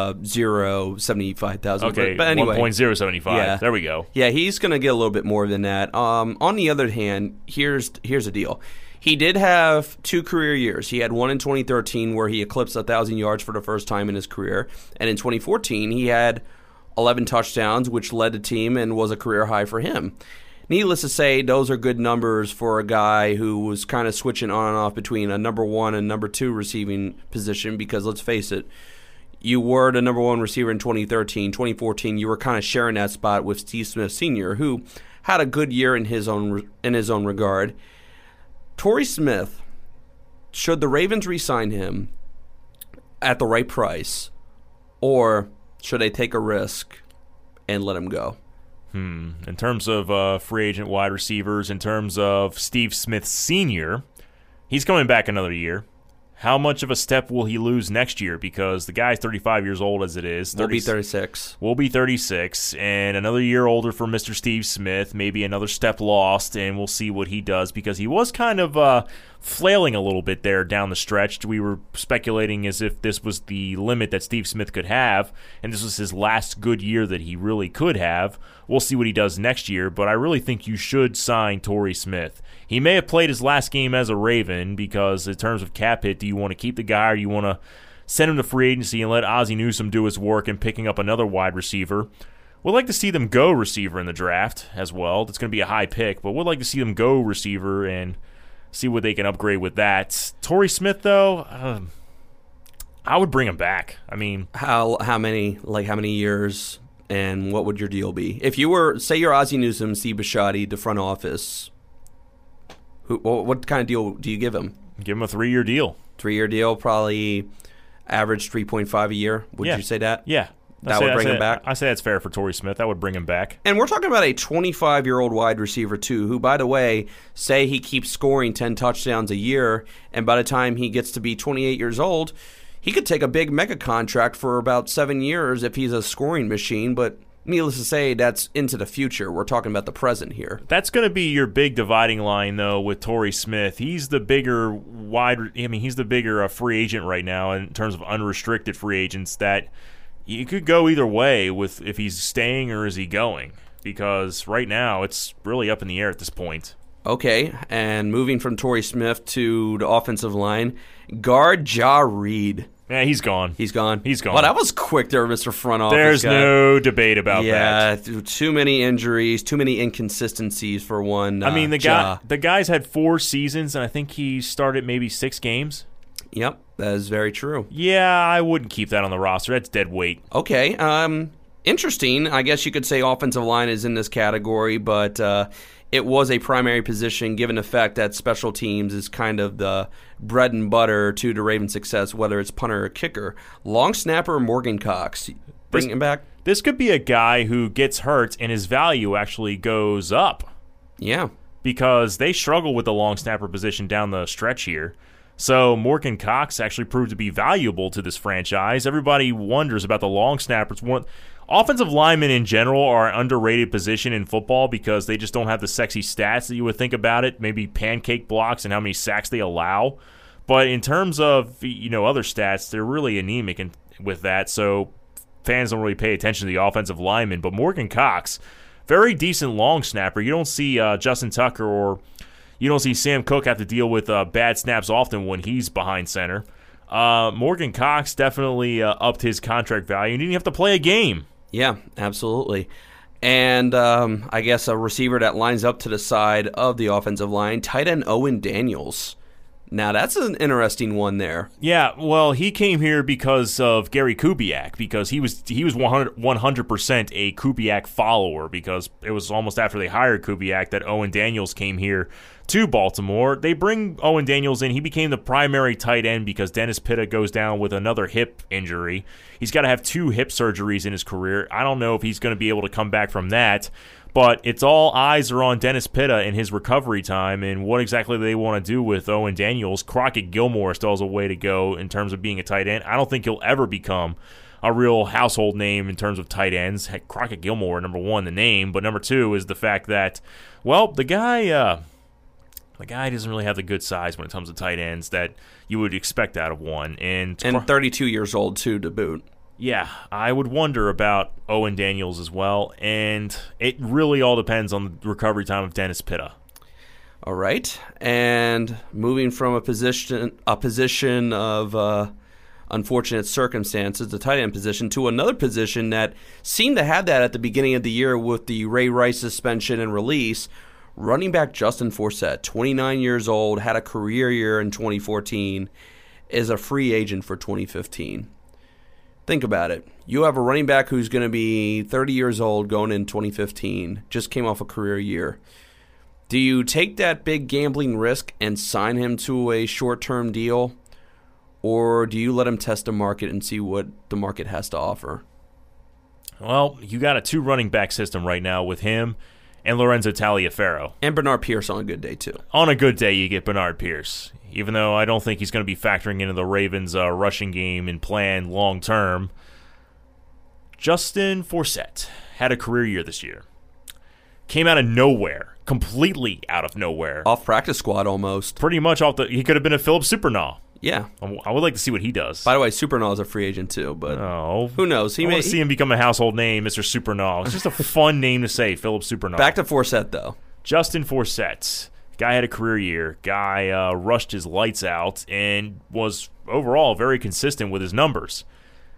zero seventy five thousand. Okay, but, but anyway, one point zero seventy five. Yeah. There we go. Yeah, he's going to get a little bit more than that. Um, on the other hand, here's here's the deal. He did have two career years. He had one in twenty thirteen where he eclipsed one thousand yards for the first time in his career. And in twenty fourteen, he had eleven touchdowns, which led the team and was a career high for him. Needless to say, those are good numbers for a guy who was kind of switching on and off between a number one and number two receiving position because, let's face it, you were the number one receiver in twenty thirteen. twenty fourteen, you were kind of sharing that spot with Steve Smith Senior, who had a good year in his own in his own regard. Torrey Smith, should the Ravens re-sign him at the right price, or should they take a risk and let him go? Hmm. In terms of uh, free agent wide receivers, in terms of Steve Smith Senior, he's coming back another year. How much of a step will he lose next year? Because the guy's thirty-five years old as it is. We'll be thirty-six. We'll be thirty-six, and another year older for Mister Steve Smith. Maybe another step lost, and we'll see what he does, because he was kind of uh, flailing a little bit there down the stretch. We were speculating as if this was the limit that Steve Smith could have, and this was his last good year that he really could have. We'll see what he does next year, but I really think you should sign Torrey Smith. He may have played his last game as a Raven because in terms of cap hit, do you want to keep the guy or you want to send him to free agency and let Ozzie Newsome do his work in picking up another wide receiver? We'd like to see them go receiver in the draft as well. It's going to be a high pick, but we'd like to see them go receiver and see what they can upgrade with that. Torrey Smith, though, um, I would bring him back. I mean, how how many like how many years, and what would your deal be if you were, say, you're Ozzie Newsome, Steve Bisciotti, the front office? Who, what kind of deal do you give him? Give him a three-year deal. Three-year deal, probably average three point five a year. Would yeah. you say that? Yeah. That say, would bring say, him back? I say that's fair for Torrey Smith. That would bring him back. And we're talking about a twenty-five-year-old wide receiver, too, who, by the way, say he keeps scoring ten touchdowns a year, and by the time he gets to be twenty-eight years old, he could take a big mega contract for about seven years if he's a scoring machine, but needless to say, that's into the future. We're talking about the present here. That's going to be your big dividing line, though, with Torrey Smith. He's the bigger wide. I mean, he's the bigger uh, free agent right now in terms of unrestricted free agents. That you could go either way with if he's staying or is he going, because right now it's really up in the air at this point. Okay, and moving from Torrey Smith to the offensive line, guard Ja Reed. Yeah, he's gone. He's gone? He's gone. Well, that was quick there, Mister Front Office There's guy. no debate about yeah, that. Yeah, too many injuries, too many inconsistencies for one. Uh, I mean, the Ja. guy, the guy's had four seasons, and I think he started maybe six games. Yep, that is very true. Yeah, I wouldn't keep that on the roster. That's dead weight. Okay, um, interesting. I guess you could say offensive line is in this category, but uh, it was a primary position given the fact that special teams is kind of the bread and butter to the Ravens' success, whether it's punter or kicker. Long snapper Morgan Cox. Bring this, him back? This could be a guy who gets hurt and his value actually goes up. Yeah. Because they struggle with the long snapper position down the stretch here. So Morgan Cox actually proved to be valuable to this franchise. Everybody wonders about the long snappers. One, offensive linemen in general are an underrated position in football because they just don't have the sexy stats that you would think about it. Maybe pancake blocks and how many sacks they allow. But in terms of, you know, other stats, they're really anemic in, with that. So fans don't really pay attention to the offensive linemen. But Morgan Cox, very decent long snapper. You don't see uh, Justin Tucker or you don't see Sam Cook have to deal with uh, bad snaps often when he's behind center. Uh, Morgan Cox definitely uh, upped his contract value and didn't have to play a game. Yeah, absolutely. And um, I guess a receiver that lines up to the side of the offensive line, tight end Owen Daniels. Now, that's an interesting one there. Yeah, well, he came here because of Gary Kubiak, because he was he was one hundred percent a Kubiak follower, because it was almost after they hired Kubiak that Owen Daniels came here to Baltimore. They bring Owen Daniels in. He became the primary tight end because Dennis Pitta goes down with another hip injury. He's got to have two hip surgeries in his career. I don't know if he's going to be able to come back from that. But it's all eyes are on Dennis Pitta and his recovery time and what exactly they want to do with Owen Daniels. Crockett Gilmore still has a way to go in terms of being a tight end. I don't think he'll ever become a real household name in terms of tight ends. Heck, Crockett Gilmore, number one, the name. But number two is the fact that, well, the guy uh, the guy doesn't really have the good size when it comes to tight ends that you would expect out of one. And, and thirty-two years old, too, to boot. Yeah, I would wonder about Owen Daniels as well, and it really all depends on the recovery time of Dennis Pitta. All right, and moving from a position a position of uh, unfortunate circumstances, the tight end position, to another position that seemed to have that at the beginning of the year with the Ray Rice suspension and release. Running back Justin Forsett, twenty-nine years old, had a career year in twenty fourteen, is a free agent for twenty fifteen. Think about it. You have a running back who's going to be thirty years old going in twenty fifteen, just came off a career year. Do you take that big gambling risk and sign him to a short-term deal, or do you let him test the market and see what the market has to offer? Well, you got a two running back system right now with him and Lorenzo Taliaferro. And Bernard Pierce on a good day, too. On a good day, you get Bernard Pierce. Even though I don't think he's going to be factoring into the Ravens' uh, rushing game and plan long-term. Justin Forsett had a career year this year. Came out of nowhere. completely out of nowhere. Off practice squad almost. Pretty much off the. He could have been a Philip Supernaw. Yeah. I would like to see what he does. By the way, Supernaw is a free agent too, but oh, who knows? He I may want to see him become a household name, Mister Supernaw. It's just a fun name to say, Philip Supernaw. Back to Forsett, though. Justin Forsett. Guy had a career year. Guy uh, rushed his lights out and was overall very consistent with his numbers.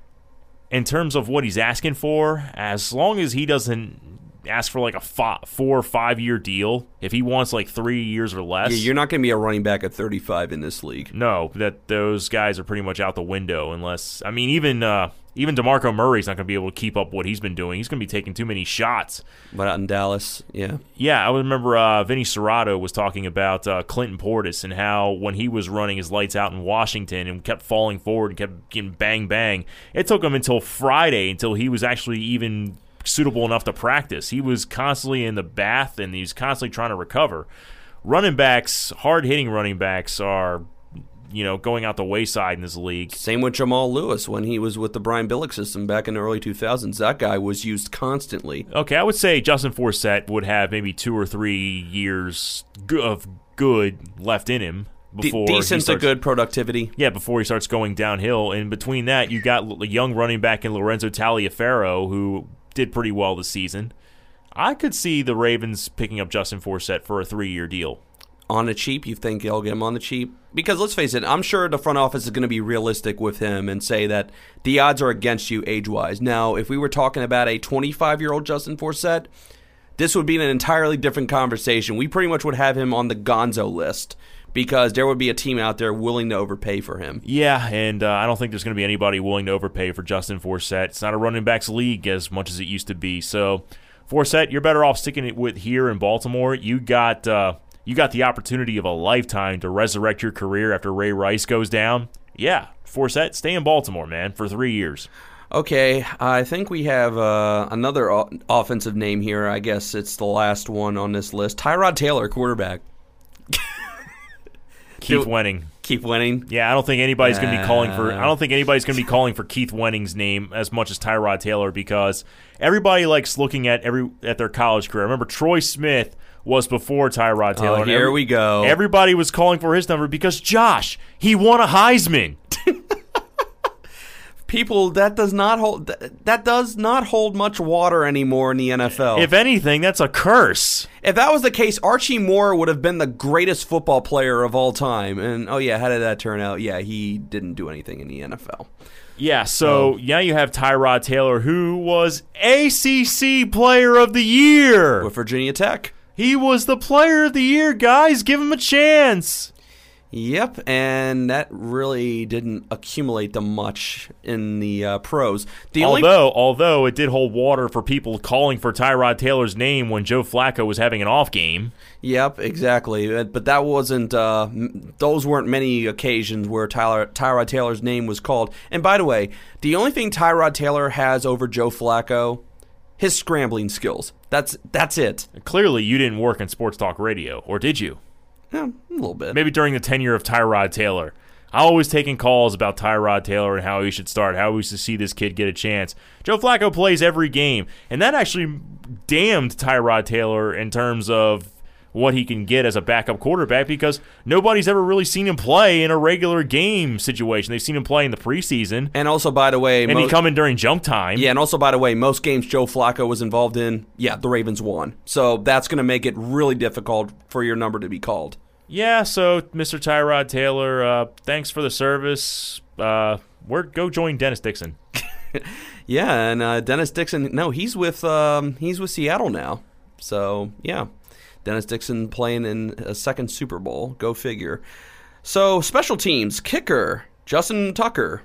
In terms of what he's asking for, as long as he doesn't ask for like a five, four or five year deal, if he wants like three years or less, yeah, you're not going to be a running back at thirty-five in this league. No, that those guys are pretty much out the window unless I mean even uh, even DeMarco Murray's not going to be able to keep up what he's been doing. He's going to be taking too many shots. But out in Dallas, yeah, yeah. I remember uh, Vinny Serrato was talking about uh, Clinton Portis and how when he was running his lights out in Washington and kept falling forward and kept getting bang bang, it took him until Friday until he was actually even suitable enough to practice. He was constantly in the bath and he was constantly trying to recover. Running backs, hard-hitting running backs are, you know, going out the wayside in this league. Same with Jamal Lewis when he was with the Brian Billick system back in the early two thousands. That guy was used constantly. Okay, I would say Justin Forsett would have maybe two or three years of good left in him. Before De- decent starts, to good productivity. Yeah, before he starts going downhill. And between that, you got a young running back in Lorenzo Taliaferro who did pretty well this season. I could see the Ravens picking up Justin Forsett for a three-year deal. On the cheap? You think they'll get him on the cheap? Because let's face it, I'm sure the front office is going to be realistic with him and say that the odds are against you age-wise. Now, if we were talking about a twenty-five-year-old Justin Forsett, this would be an entirely different conversation. We pretty much would have him on the Gonzo list because there would be a team out there willing to overpay for him. Yeah, and uh, I don't think there's going to be anybody willing to overpay for Justin Forsett. It's not a running backs league as much as it used to be. So, Forsett, you're better off sticking it with here in Baltimore. You got uh, you got the opportunity of a lifetime to resurrect your career after Ray Rice goes down. Yeah, Forsett, stay in Baltimore, man, for three years. Okay, I think we have uh, another o- offensive name here. I guess it's the last one on this list. Tyrod Taylor, quarterback. Keith Wenning. Keith Wenning. Yeah, I don't think anybody's going to be calling for. Uh. I don't think anybody's going to be calling for Keith Wenning's name as much as Tyrod Taylor because everybody likes looking at every at their college career. Remember, Troy Smith was before Tyrod Taylor. Oh, here every, we go. Everybody was calling for his number because Josh, he won a Heisman. People, that does not hold that, that does not hold much water anymore in the N F L. If anything, that's a curse. If that was the case, Archie Moore would have been the greatest football player of all time. And oh yeah, how did that turn out? Yeah, he didn't do anything in the N F L. Yeah, so oh. now you have Tyrod Taylor, who was A C C Player of the Year with Virginia Tech. He was the Player of the Year, guys. Give him a chance. Yep, and that really didn't accumulate them much in the uh, pros. The although, only... although it did hold water for people calling for Tyrod Taylor's name when Joe Flacco was having an off game. Yep, exactly. But that wasn't; uh, those weren't many occasions where Tyler, Tyrod Taylor's name was called. And by the way, the only thing Tyrod Taylor has over Joe Flacco, his scrambling skills. That's that's it. Clearly, you didn't work in sports talk radio, or did you? Yeah, a little bit. Maybe during the tenure of Tyrod Taylor. I always taking calls about Tyrod Taylor and how he should start, how we should see this kid get a chance. Joe Flacco plays every game, and that actually damned Tyrod Taylor in terms of what he can get as a backup quarterback because nobody's ever really seen him play in a regular game situation. They've seen him play in the preseason. And also, by the way... And most, he come in during jump time. Yeah, and also, by the way, most games Joe Flacco was involved in, yeah, the Ravens won. So that's going to make it really difficult for your number to be called. Yeah, so Mister Tyrod Taylor, uh, thanks for the service. Uh, we're, go join Dennis Dixon. Yeah, and uh, Dennis Dixon, no, he's with um, he's with Seattle now. So, yeah. Dennis Dixon playing in a second Super Bowl. Go figure. So, special teams. Kicker, Justin Tucker.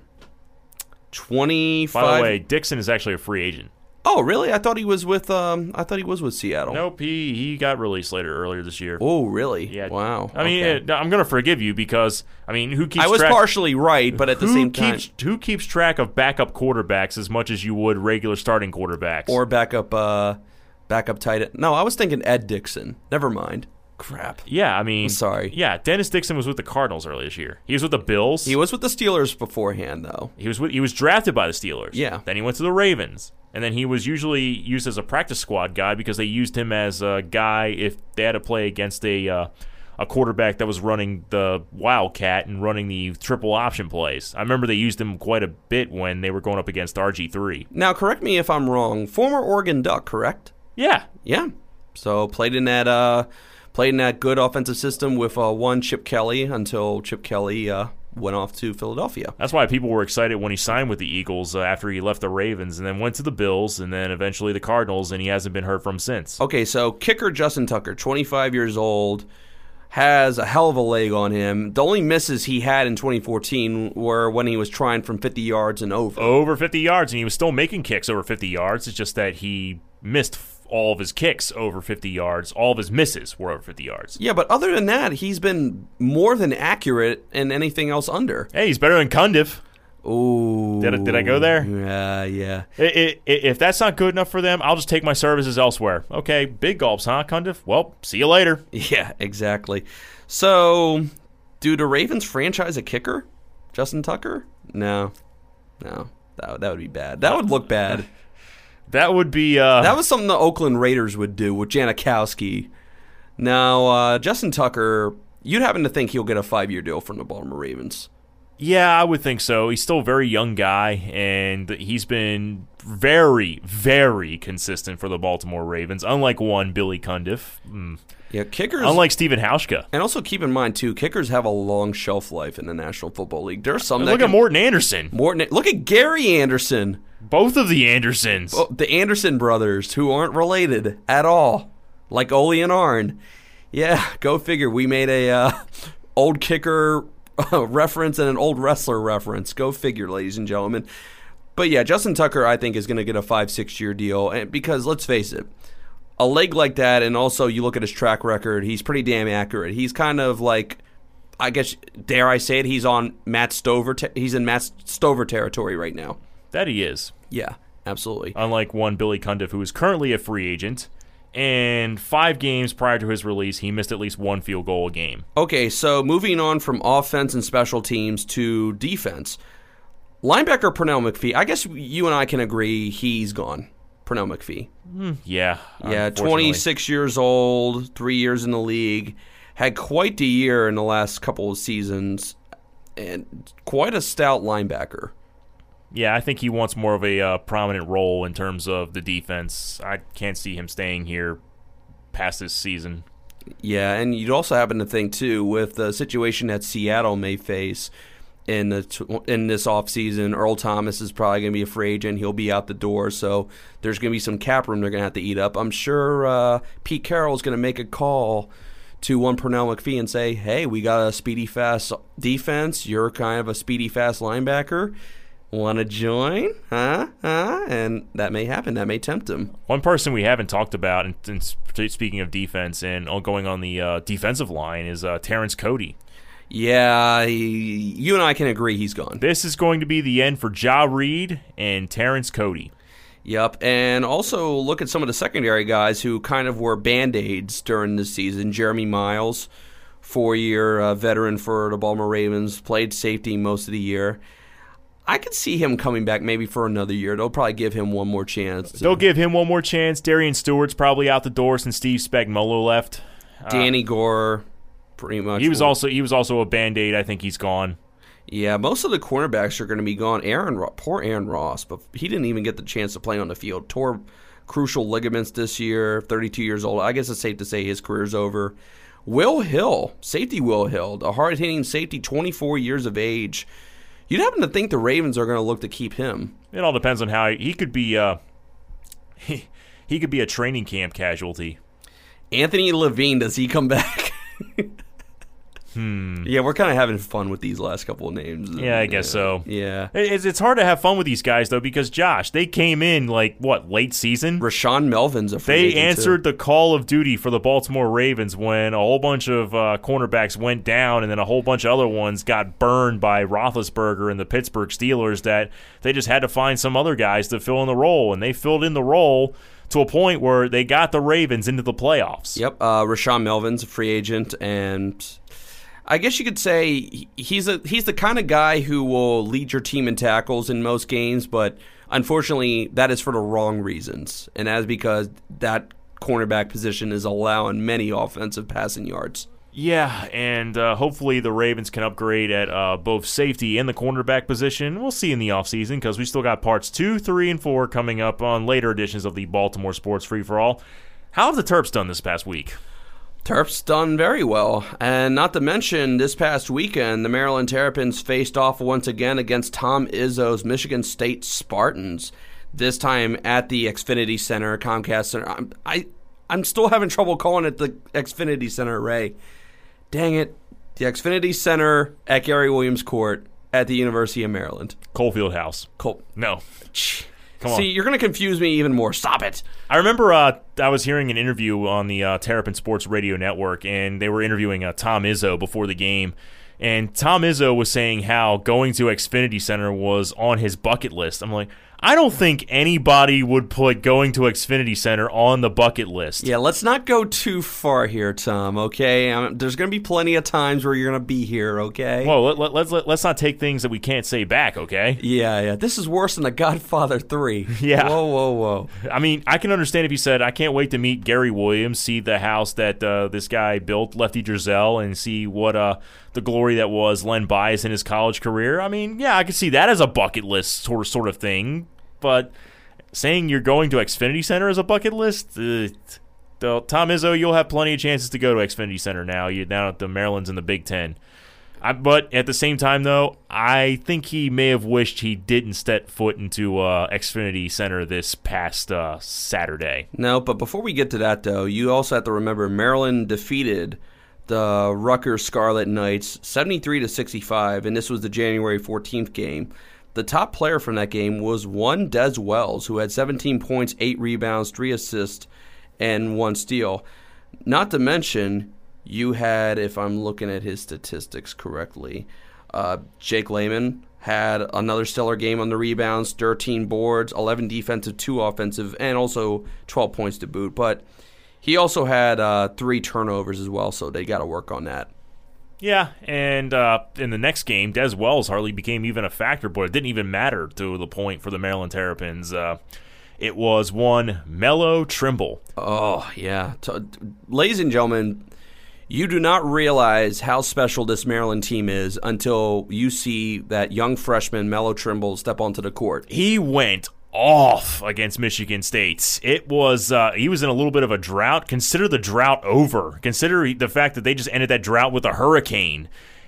twenty-five By the way, Dixon is actually a free agent. Oh, really? I thought he was with um I thought he was with Seattle. Nope, he, he got released later earlier this year. Oh, really? Yeah. Wow. I mean, okay. uh, I'm going to forgive you because I mean, who keeps I was track, partially right, but at the who same time keeps, who keeps track of backup quarterbacks as much as you would regular starting quarterbacks? Or backup uh backup tight end. No, I was thinking Ed Dixon. Never mind. crap. Yeah, I mean, I'm sorry. Yeah, Dennis Dixon was with the Cardinals earlier this year. He was with the Bills. He was with the Steelers beforehand, though. He was with, he was drafted by the Steelers. Yeah. Then he went to the Ravens. And then he was usually used as a practice squad guy because they used him as a guy if they had to play against a uh, a quarterback that was running the Wildcat and running the triple option plays. I remember they used him quite a bit when they were going up against R G three. Now, correct me if I'm wrong. Former Oregon Duck, correct? Yeah. Yeah. So played in that uh, played in that good offensive system with uh, one Chip Kelly until Chip Kelly uh, went off to Philadelphia. That's why people were excited when he signed with the Eagles uh, after he left the Ravens and then went to the Bills and then eventually the Cardinals, and he hasn't been heard from since. Okay, so kicker Justin Tucker, twenty-five years old, has a hell of a leg on him. The only misses he had in twenty fourteen were when he was trying from fifty yards and over. Over fifty yards, and he was still making kicks over fifty yards. It's just that he missed all of his kicks over fifty yards. All of his misses were over fifty yards. Yeah, but other than that, he's been more than accurate in anything else under. Hey, he's better than Cundiff. Ooh. Did I, did I go there? Yeah, yeah. I, I, if that's not good enough for them, I'll just take my services elsewhere. Okay, big gulps, huh, Cundiff? Well, see you later. Yeah, exactly. So, do the Ravens franchise a kicker? Justin Tucker? No. No. That, that would be bad. That would look bad. That would be... Uh, that was something the Oakland Raiders would do with Janikowski. Now, uh, Justin Tucker, you'd happen to think he'll get a five-year deal from the Baltimore Ravens. Yeah, I would think so. He's still a very young guy, and he's been very, very consistent for the Baltimore Ravens, unlike one Billy Cundiff. Mm. Yeah, kickers... Unlike Steven Hauschka. And also keep in mind, too, kickers have a long shelf life in the National Football League. There's some and that Look can, at Morton Anderson. Morton, look at Gary Anderson. Both of the Andersons. Oh, the Anderson brothers, who aren't related at all, like Ole and Arn. Yeah, go figure. We made a uh, old kicker uh, reference and an old wrestler reference. Go figure, ladies and gentlemen. But yeah, Justin Tucker, I think, is going to get a five, six-year deal. And because, let's face it, a leg like that, and also you look at his track record, he's pretty damn accurate. He's kind of like, I guess, dare I say it, he's on Matt Stover. Te- he's in Matt Stover territory right now. That he is. Yeah, absolutely. Unlike one Billy Cundiff, who is currently a free agent, and five games prior to his release, he missed at least one field goal a game. Okay, so moving on from offense and special teams to defense. Linebacker Pernell McPhee, I guess you and I can agree he's gone. Pernell McPhee. Mm, yeah. Yeah, twenty-six years old, three years in the league. Had quite the year in the last couple of seasons, and quite a stout linebacker. Yeah, I think he wants more of a uh, prominent role in terms of the defense. I can't see him staying here past this season. Yeah, and you'd also happen to think, too, with the situation that Seattle may face in the in this offseason, Earl Thomas is probably going to be a free agent. He'll be out the door, so there's going to be some cap room they're going to have to eat up. I'm sure uh, Pete Carroll is going to make a call to one Pernell McPhee and say, hey, we got a speedy, fast defense. You're kind of a speedy, fast linebacker. Want to join? Huh? Huh? And that may happen. That may tempt him. One person we haven't talked about, and, and speaking of defense and going on the uh, defensive line, is uh, Terrence Cody. Yeah, he, you and I can agree he's gone. This is going to be the end for Ja Reed and Terrence Cody. Yep, and also look at some of the secondary guys who kind of were Band-Aids during this season. Jeremy Miles, four-year uh, veteran for the Baltimore Ravens, played safety most of the year. I could see him coming back maybe for another year. They'll probably give him one more chance. To... They'll give him one more chance. Darian Stewart's probably out the door since Steve Spagnuolo left. Danny uh, Gore, pretty much. He was also he was also a Band-Aid. I think he's gone. Yeah, most of the cornerbacks are going to be gone. Aaron, poor Aaron Ross, but he didn't even get the chance to play on the field. Tore crucial ligaments this year, thirty-two years old. I guess it's safe to say his career's over. Will Hill, safety Will Hill, a hard-hitting safety, twenty-four years of age. You'd happen to think the Ravens are going to look to keep him. It all depends on how he, he could be. Uh, he, he could be a training camp casualty. Anthony Levine, does he come back? Hmm. Yeah, we're kind of having fun with these last couple of names. Yeah, I guess yeah. so. Yeah. It's, it's hard to have fun with these guys, though, because, Josh, they came in, like, what, late season? Rashawn Melvin's a free They agent, answered too. the call of duty for the Baltimore Ravens when a whole bunch of uh, cornerbacks went down and then a whole bunch of other ones got burned by Roethlisberger and the Pittsburgh Steelers, that they just had to find some other guys to fill in the role, and they filled in the role to a point where they got the Ravens into the playoffs. Yep, uh, Rashawn Melvin's a free agent, and I guess you could say he's a he's the kind of guy who will lead your team in tackles in most games, but unfortunately that is for the wrong reasons, and that is because that cornerback position is allowing many offensive passing yards. Yeah, and uh, hopefully the Ravens can upgrade at uh, both safety and the cornerback position. We'll see in the offseason because we still got parts two, three, and four coming up on later editions of the Baltimore Sports Free-For-All. How have the Terps done this past week? Terps done very well, and not to mention this past weekend, the Maryland Terrapins faced off once again against Tom Izzo's Michigan State Spartans, this time at the Xfinity Center, Comcast Center. I'm, I, I'm still having trouble calling it the Xfinity Center, Ray. Dang it. The Xfinity Center at Gary Williams Court at the University of Maryland. Coalfield House. Col- No. Come on. See, you're going to confuse me even more. Stop it. I remember uh, I was hearing an interview on the uh, Terrapin Sports Radio Network, and they were interviewing uh, Tom Izzo before the game. And Tom Izzo was saying how going to Xfinity Center was on his bucket list. I'm like, I don't think anybody would put going to Xfinity Center on the bucket list. Yeah, let's not go too far here, Tom, okay? Um, there's going to be plenty of times where you're going to be here, okay? Whoa, let, let, let's, let, let's not take things that we can't say back, okay? Yeah, yeah. This is worse than The Godfather three. Yeah. Whoa, whoa, whoa. I mean, I can understand if you said, I can't wait to meet Gary Williams, see the house that uh, this guy built, Lefty Drizel, and see what uh, the glory that was Len Bias in his college career. I mean, yeah, I can see that as a bucket list sort of, sort of thing. But saying you're going to Xfinity Center as a bucket list, uh, Tom Izzo, you'll have plenty of chances to go to Xfinity Center now. You're down at the Maryland's in the Big Ten. I, but at the same time, though, I think he may have wished he didn't step foot into uh, Xfinity Center this past uh, Saturday. No, but before we get to that, though, you also have to remember Maryland defeated the Rutgers Scarlet Knights seventy-three to sixty-five, and this was the January fourteenth game. The top player from that game was one Des Wells, who had seventeen points, eight rebounds, three assists, and one steal. Not to mention, you had, if I'm looking at his statistics correctly, uh, Jake Layman had another stellar game on the rebounds, thirteen boards, eleven defensive, two offensive, and also twelve points to boot. But he also had uh, three turnovers as well, so they got to work on that. Yeah, and uh, in the next game, Des Wells hardly became even a factor, but it didn't even matter to the point for the Maryland Terrapins. Uh, it was one Melo Trimble. Oh, yeah. So, ladies and gentlemen, you do not realize how special this Maryland team is until you see that young freshman Melo Trimble step onto the court. He went off against Michigan State. It was uh, he was in a little bit of a drought. Consider the drought over. Consider the fact that they just ended that drought with a hurricane.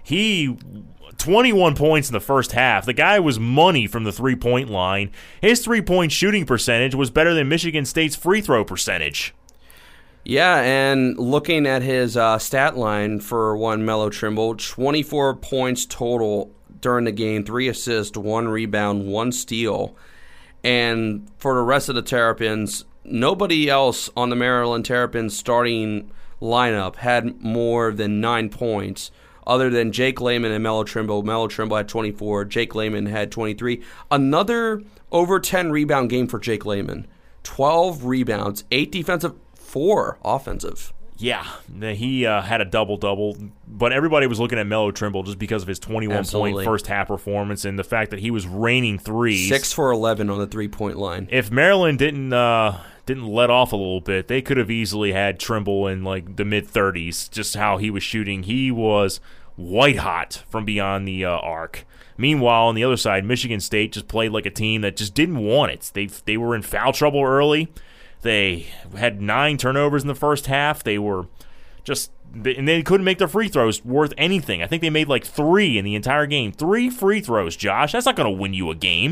He twenty-one points in the first half. The guy was money from the three-point line. His three-point shooting percentage was better than Michigan State's free throw percentage. Yeah, and looking at his uh, stat line for one Melo Trimble, twenty-four points total during the game, three assists, one rebound, one steal. And for the rest of the Terrapins, nobody else on the Maryland Terrapins starting lineup had more than nine points other than Jake Layman and Melo Trimble. Melo Trimble had twenty-four. Jake Layman had twenty-three. Another over ten rebound game for Jake Layman. twelve rebounds, eight defensive, four offensive. Yeah, he uh, had a double-double, but everybody was looking at Melo Trimble just because of his twenty-one-point first-half performance and the fact that he was raining threes. six for eleven on the three-point line. If Maryland didn't uh, didn't let off a little bit, they could have easily had Trimble in like the mid-thirties, just how he was shooting. He was white-hot from beyond the uh, arc. Meanwhile, on the other side, Michigan State just played like a team that just didn't want it. They They were in foul trouble early. They had nine turnovers in the first half. They were just, and they couldn't make their free throws worth anything. I think they made like three in the entire game. Three free throws, Josh. That's not going to win you a game.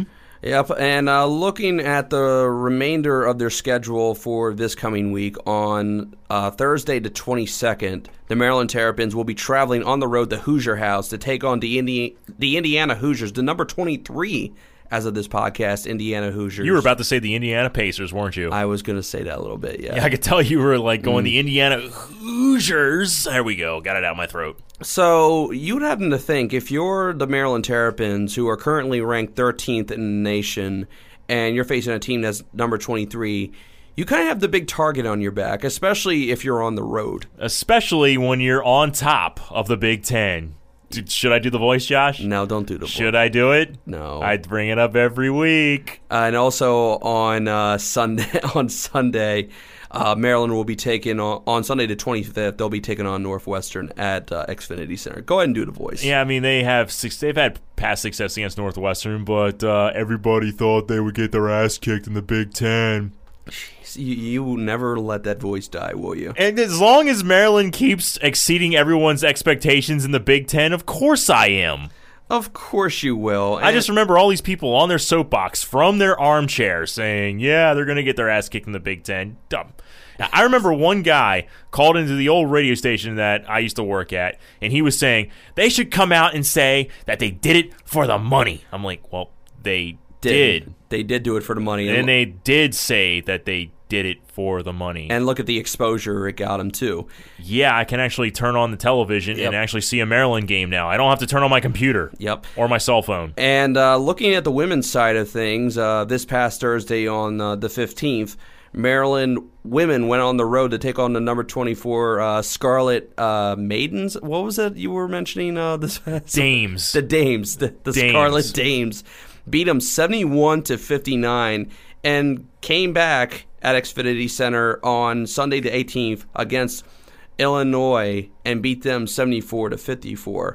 Yep, and uh, looking at the remainder of their schedule for this coming week, on uh, Thursday the twenty-second, the Maryland Terrapins will be traveling on the road to Hoosier House to take on the, Indi- the Indiana Hoosiers, the number twenty-three as of this podcast, Indiana Hoosiers. You were about to say the Indiana Pacers, weren't you? I was going to say that a little bit, yeah. Yeah, I could tell you were like going Mm. the Indiana Hoosiers. There we go. Got it out my throat. So you would happen to think, if you're the Maryland Terrapins, who are currently ranked thirteenth in the nation, and you're facing a team that's number twenty-three, you kind of have the big target on your back, especially if you're on the road. Especially when you're on top of the Big Ten. D- Should I do the voice, Josh? No, don't do the Should I do it? No. I'd bring it up every week. Uh, and also on uh, Sunday, on Sunday, uh, Maryland will be taking on on Sunday the twenty-fifth. They'll be taking on Northwestern at uh, Xfinity Center. Go ahead and do the voice. Yeah, I mean they have six, they've had past success against Northwestern, but uh, everybody thought they would get their ass kicked in the Big Ten. You, you will never let that voice die, will you? And as long as Maryland keeps exceeding everyone's expectations in the Big Ten, of course I am. Of course you will. I just remember all these people on their soapbox from their armchair saying, yeah, they're going to get their ass kicked in the Big Ten. Dumb. Now, I remember one guy called into the old radio station that I used to work at, and he was saying they should come out and say that they did it for the money. I'm like, well, they did. did. They did do it for the money. And they did say that they did it for the money. And look at the exposure it got them, too. Yeah, I can actually turn on the television Yep. and actually see a Maryland game now. I don't have to turn on my computer. Yep. Or my cell phone. And uh, looking at the women's side of things, uh, this past Thursday on uh, the fifteenth, Maryland women went on the road to take on the number twenty-four uh, Scarlet uh, Maidens. What was it you were mentioning? Uh, this past? Dames. The Dames. The, the Dames. Scarlet Dames beat them seventy-one to fifty-nine and came back at Xfinity Center on Sunday the eighteenth against Illinois and beat them seventy-four to fifty-four.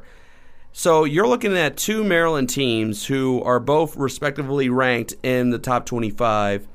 So you're looking at two Maryland teams who are both respectively ranked in the top twenty-five,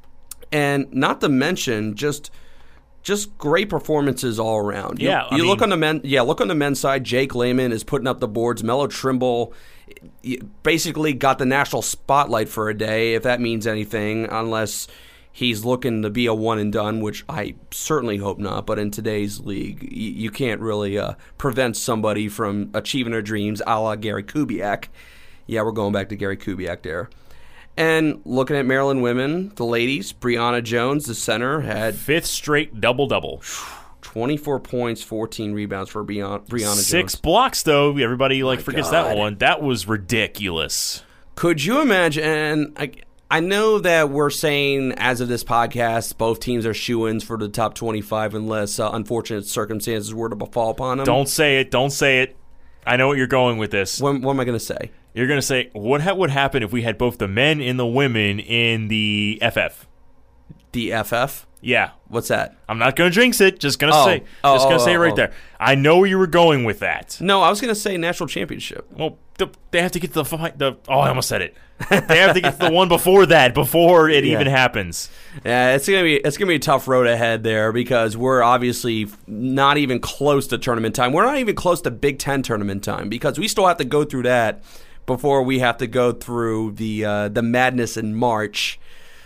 and not to mention just just great performances all around. You, Yeah, I you mean- look on the men. Yeah, look on the men's side. Jake Lehman is putting up the boards. Melo Trimble basically got the national spotlight for a day, if that means anything, unless he's looking to be a one and done, which I certainly hope not. But in today's league, you, you can't really uh, prevent somebody from achieving their dreams, a la Gary Kubiak. Yeah, we're going back to Gary Kubiak there. And looking at Maryland women, the ladies, Brianna Jones, the center, had Fifth straight double-double. twenty-four points, fourteen rebounds for Brianna, Brianna Six Jones. blocks, though. Everybody like My forgets God. that one. That was ridiculous. Could you imagine? And I, I know that we're saying, as of this podcast, both teams are shoo-ins for the top twenty-five unless uh, unfortunate circumstances were to befall upon them. Don't say it. Don't say it. I know what you're going with this. What, what am I going to say? You're going to say, what ha- would happen if we had both the men and the women in the F F? The F F? Yeah. What's that? I'm not going to jinx it. Just going to Oh. say. Oh, just going oh, to say it oh, right oh. there. I know where you were going with that. No, I was going to say national championship. Well, th- they have to get to the, fi- the oh, I almost said it. They have to get to the one before that, before it Yeah. even happens. Yeah, it's gonna be it's gonna be a tough road ahead there because we're obviously not even close to tournament time. We're not even close to Big Ten tournament time because we still have to go through that before we have to go through the uh, the madness in March.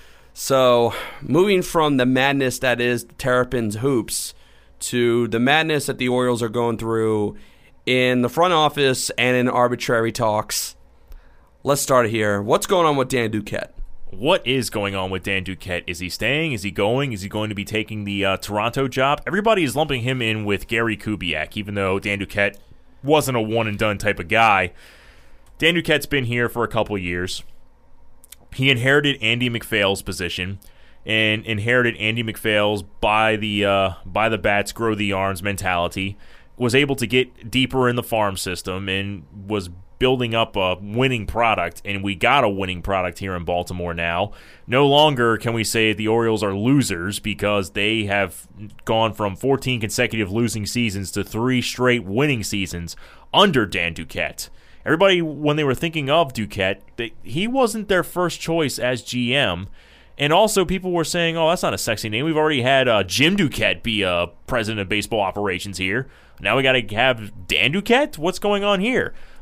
So moving from the madness that is Terrapins hoops to the madness that the Orioles are going through in the front office and in arbitrary talks. Let's start here. What's going on with Dan Duquette? What is going on with Dan Duquette? Is he staying? Is he going? Is he going to be taking the uh, Toronto job? Everybody is lumping him in with Gary Kubiak, even though Dan Duquette wasn't a one-and-done type of guy. Dan Duquette's been here for a couple years. He inherited Andy McPhail's position and inherited Andy McPhail's by the uh, by the bats, grow the arms mentality. Was able to get deeper in the farm system and was building up a winning product, and we got a winning product here in Baltimore now. No longer can we say the Orioles are losers because they have gone from fourteen consecutive losing seasons to three straight winning seasons under Dan Duquette. Everybody, when they were thinking of Duquette, they, he wasn't their first choice as G M. And also people were saying, oh, that's not a sexy name. We've already had uh, Jim Duquette be uh, president of baseball operations here. Now we got to have Dan Duquette? What's going on here?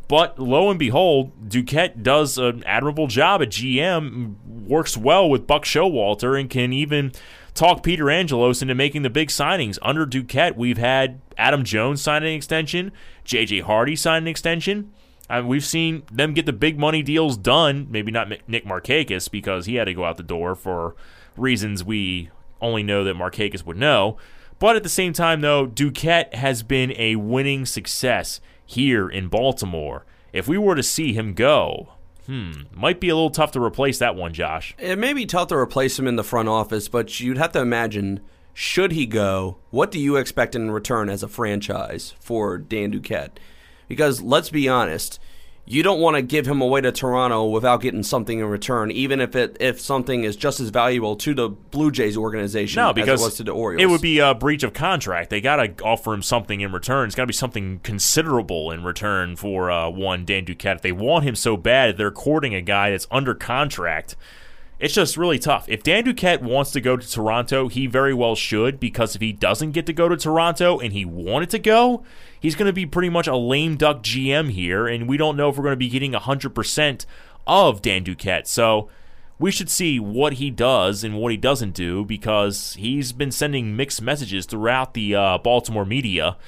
But lo and behold, Duquette does an admirable job at G M, works well with Buck Showalter, and can even talk Peter Angelos into making the big signings. Under Duquette, we've had Adam Jones sign an extension, J J Hardy sign an extension. I mean, we've seen them get the big money deals done. Maybe not Nick Markakis, because he had to go out the door for reasons we only know that Markakis would know. But at the same time, though, Duquette has been a winning success here in Baltimore. If we were to see him go, hmm, might be a little tough to replace that one, Josh. It may be tough to replace him in the front office, but you'd have to imagine, should he go, what do you expect in return as a franchise for Dan Duquette? Because let's be honest, you don't want to give him away to Toronto without getting something in return, even if it if something is just as valuable to the Blue Jays organization no, because as it was to the Orioles. It would be a breach of contract. They got to offer him something in return. It's got to be something considerable in return for uh, one Dan Duquette. If they want him so bad, they're courting a guy that's under contract. It's just really tough. If Dan Duquette wants to go to Toronto, he very well should, because if he doesn't get to go to Toronto and he wanted to go, he's going to be pretty much a lame duck G M here, and we don't know if we're going to be getting one hundred percent of Dan Duquette. So we should see what he does and what he doesn't do, because he's been sending mixed messages throughout the uh, Baltimore media.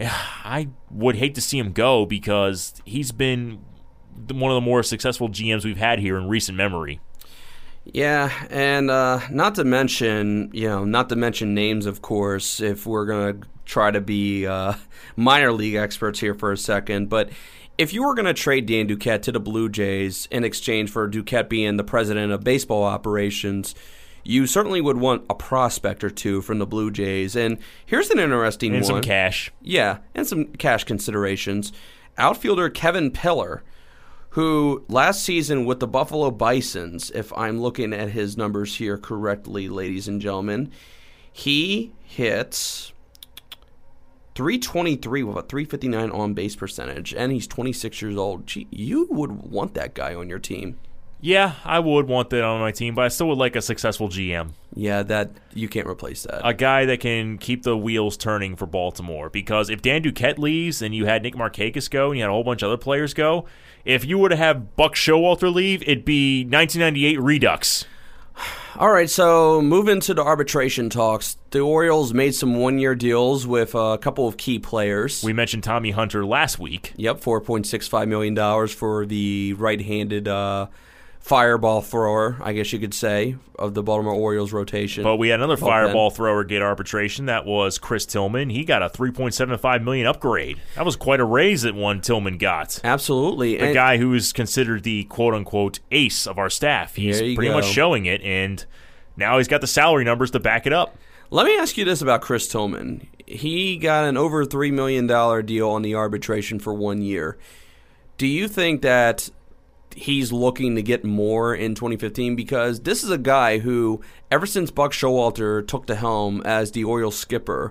I would hate to see him go, because he's been one of the more successful G Ms we've had here in recent memory. Yeah, and uh, not to mention, you know, not to mention names, of course, if we're going to try to be uh, minor league experts here for a second, but if you were going to trade Dan Duquette to the Blue Jays in exchange for Duquette being the president of baseball operations, you certainly would want a prospect or two from the Blue Jays. And here's an interesting and one. And some cash. Yeah, and some cash considerations. Outfielder Kevin Pillar, who last season with the Buffalo Bisons, if I'm looking at his numbers here correctly, ladies and gentlemen, he hit three twenty-three with a three fifty-nine on-base percentage, and he's twenty-six years old. Gee, you would want that guy on your team. Yeah, I would want that on my team, but I still would like a successful G M. Yeah, that you can't replace that. A guy that can keep the wheels turning for Baltimore, because if Dan Duquette leaves and you had Nick Markakis go and you had a whole bunch of other players go, if you were to have Buck Showalter leave, it'd be nineteen ninety-eight Redux. All right, so moving to the arbitration talks, the Orioles made some one-year deals with a couple of key players. We mentioned Tommy Hunter last week. Yep, four point six five million dollars for the right-handed uh, fireball thrower, I guess you could say, of the Baltimore Orioles rotation. But we had another Bullpen. fireball thrower get arbitration. That was Chris Tillman. He got a three point seven five million dollars upgrade. That was quite a raise that one Tillman got. Absolutely. The and guy who is considered the quote-unquote ace of our staff. He's pretty go. much showing it, and now he's got the salary numbers to back it up. Let me ask you this about Chris Tillman. He got an over three million dollars deal on the arbitration for one year. Do you think that he's looking to get more in twenty fifteen? Because this is a guy who, ever since Buck Showalter took the helm as the Orioles skipper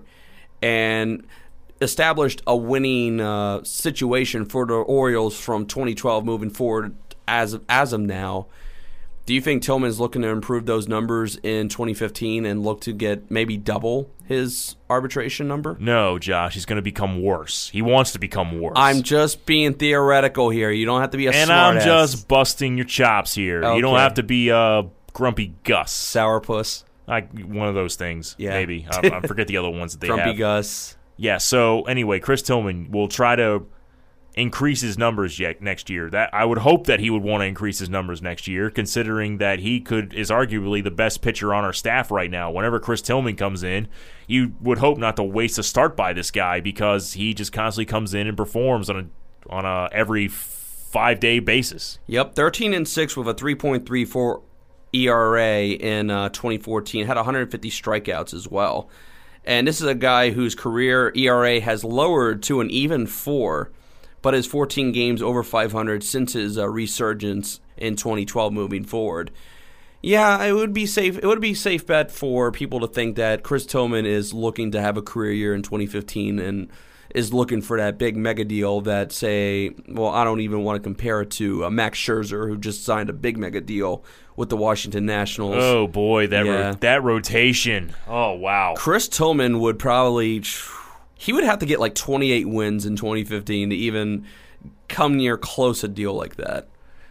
and established a winning uh, situation for the Orioles from twenty twelve moving forward as of, as of now, do you think Tillman's looking to improve those numbers in twenty fifteen and look to get maybe double his arbitration number? No, Josh. He's going to become worse. He wants to become worse. I'm just being theoretical here. You don't have to be a and smart I'm ass. just busting your chops here. Okay. You don't have to be a grumpy Gus. Sourpuss. Like one of those things, Yeah. maybe. I, I forget the other ones that they Grumpy have. Gus. Yeah, so anyway, Chris Tillman will try to increase his numbers yet next year. That I would hope that he would want to increase his numbers next year, considering that he could is arguably the best pitcher on our staff right now. Whenever Chris Tillman comes in, you would hope not to waste a start by this guy, because he just constantly comes in and performs on a on a every five day basis. Yep, thirteen and six with a three point three four E R A in uh, twenty fourteen. Had one hundred fifty strikeouts as well. And this is a guy whose career E R A has lowered to an even four, but his fourteen games over five hundred since his uh, resurgence in twenty twelve moving forward. Yeah, it would be safe. It would be a safe bet for people to think that Chris Tillman is looking to have a career year in twenty fifteen and is looking for that big mega deal that, say, well, I don't even want to compare it to uh, Max Scherzer, who just signed a big mega deal with the Washington Nationals. Oh boy, that Yeah. ro- that rotation. Oh wow. Chris Tillman would probably he would have to get like twenty-eight wins in twenty fifteen to even come near close a deal like that.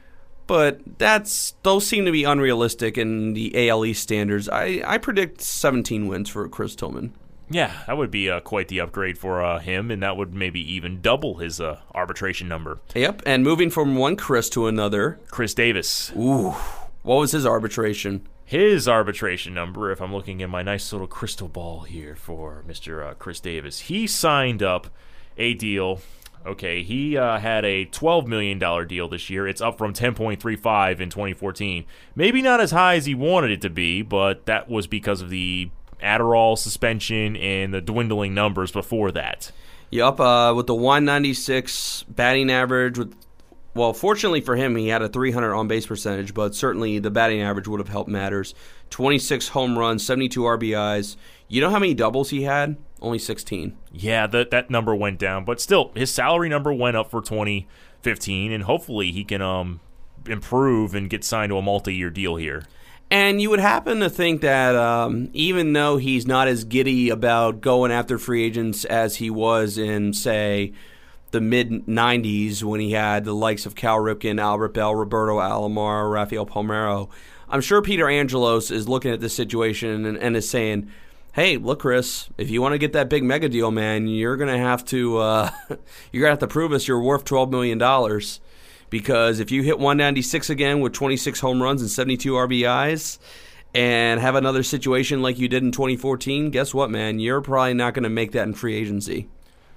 But that's those seem to be unrealistic in the A L East standards. I, I predict seventeen wins for Chris Tillman. Yeah, that would be uh, quite the upgrade for uh, him, and that would maybe even double his uh, arbitration number. Yep, and moving from one Chris to another. Chris Davis. Ooh, what was his arbitration? His arbitration number, if I'm looking in my nice little crystal ball here for Mister Uh, Chris Davis, he signed up a deal. Okay, he uh, had a twelve million dollars deal this year. It's up from ten point three five in twenty fourteen. Maybe not as high as he wanted it to be, but that was because of the Adderall suspension and the dwindling numbers before that. Yup, uh, with the one ninety-six batting average, with well, fortunately for him, he had a three hundred on-base percentage, but certainly the batting average would have helped matters. twenty-six home runs, seventy-two R B Is. You know how many doubles he had? Only sixteen. Yeah, that that number went down, but still, his salary number went up for twenty fifteen, and hopefully he can um improve and get signed to a multi-year deal here. And you would happen to think that um, even though he's not as giddy about going after free agents as he was in, say, the mid nineties when he had the likes of Cal Ripken, Albert Bell, Roberto Alomar, Rafael Palmeiro, I'm sure Peter Angelos is looking at this situation and, and is saying, hey, look, Chris, if you want to get that big mega deal, man, you're going to have to uh, you're going to have to prove us you're worth twelve million dollars. Because if you hit one ninety-six again with twenty-six home runs and seventy-two R B Is and have another situation like you did in twenty fourteen, guess what, man? You're probably not going to make that in free agency.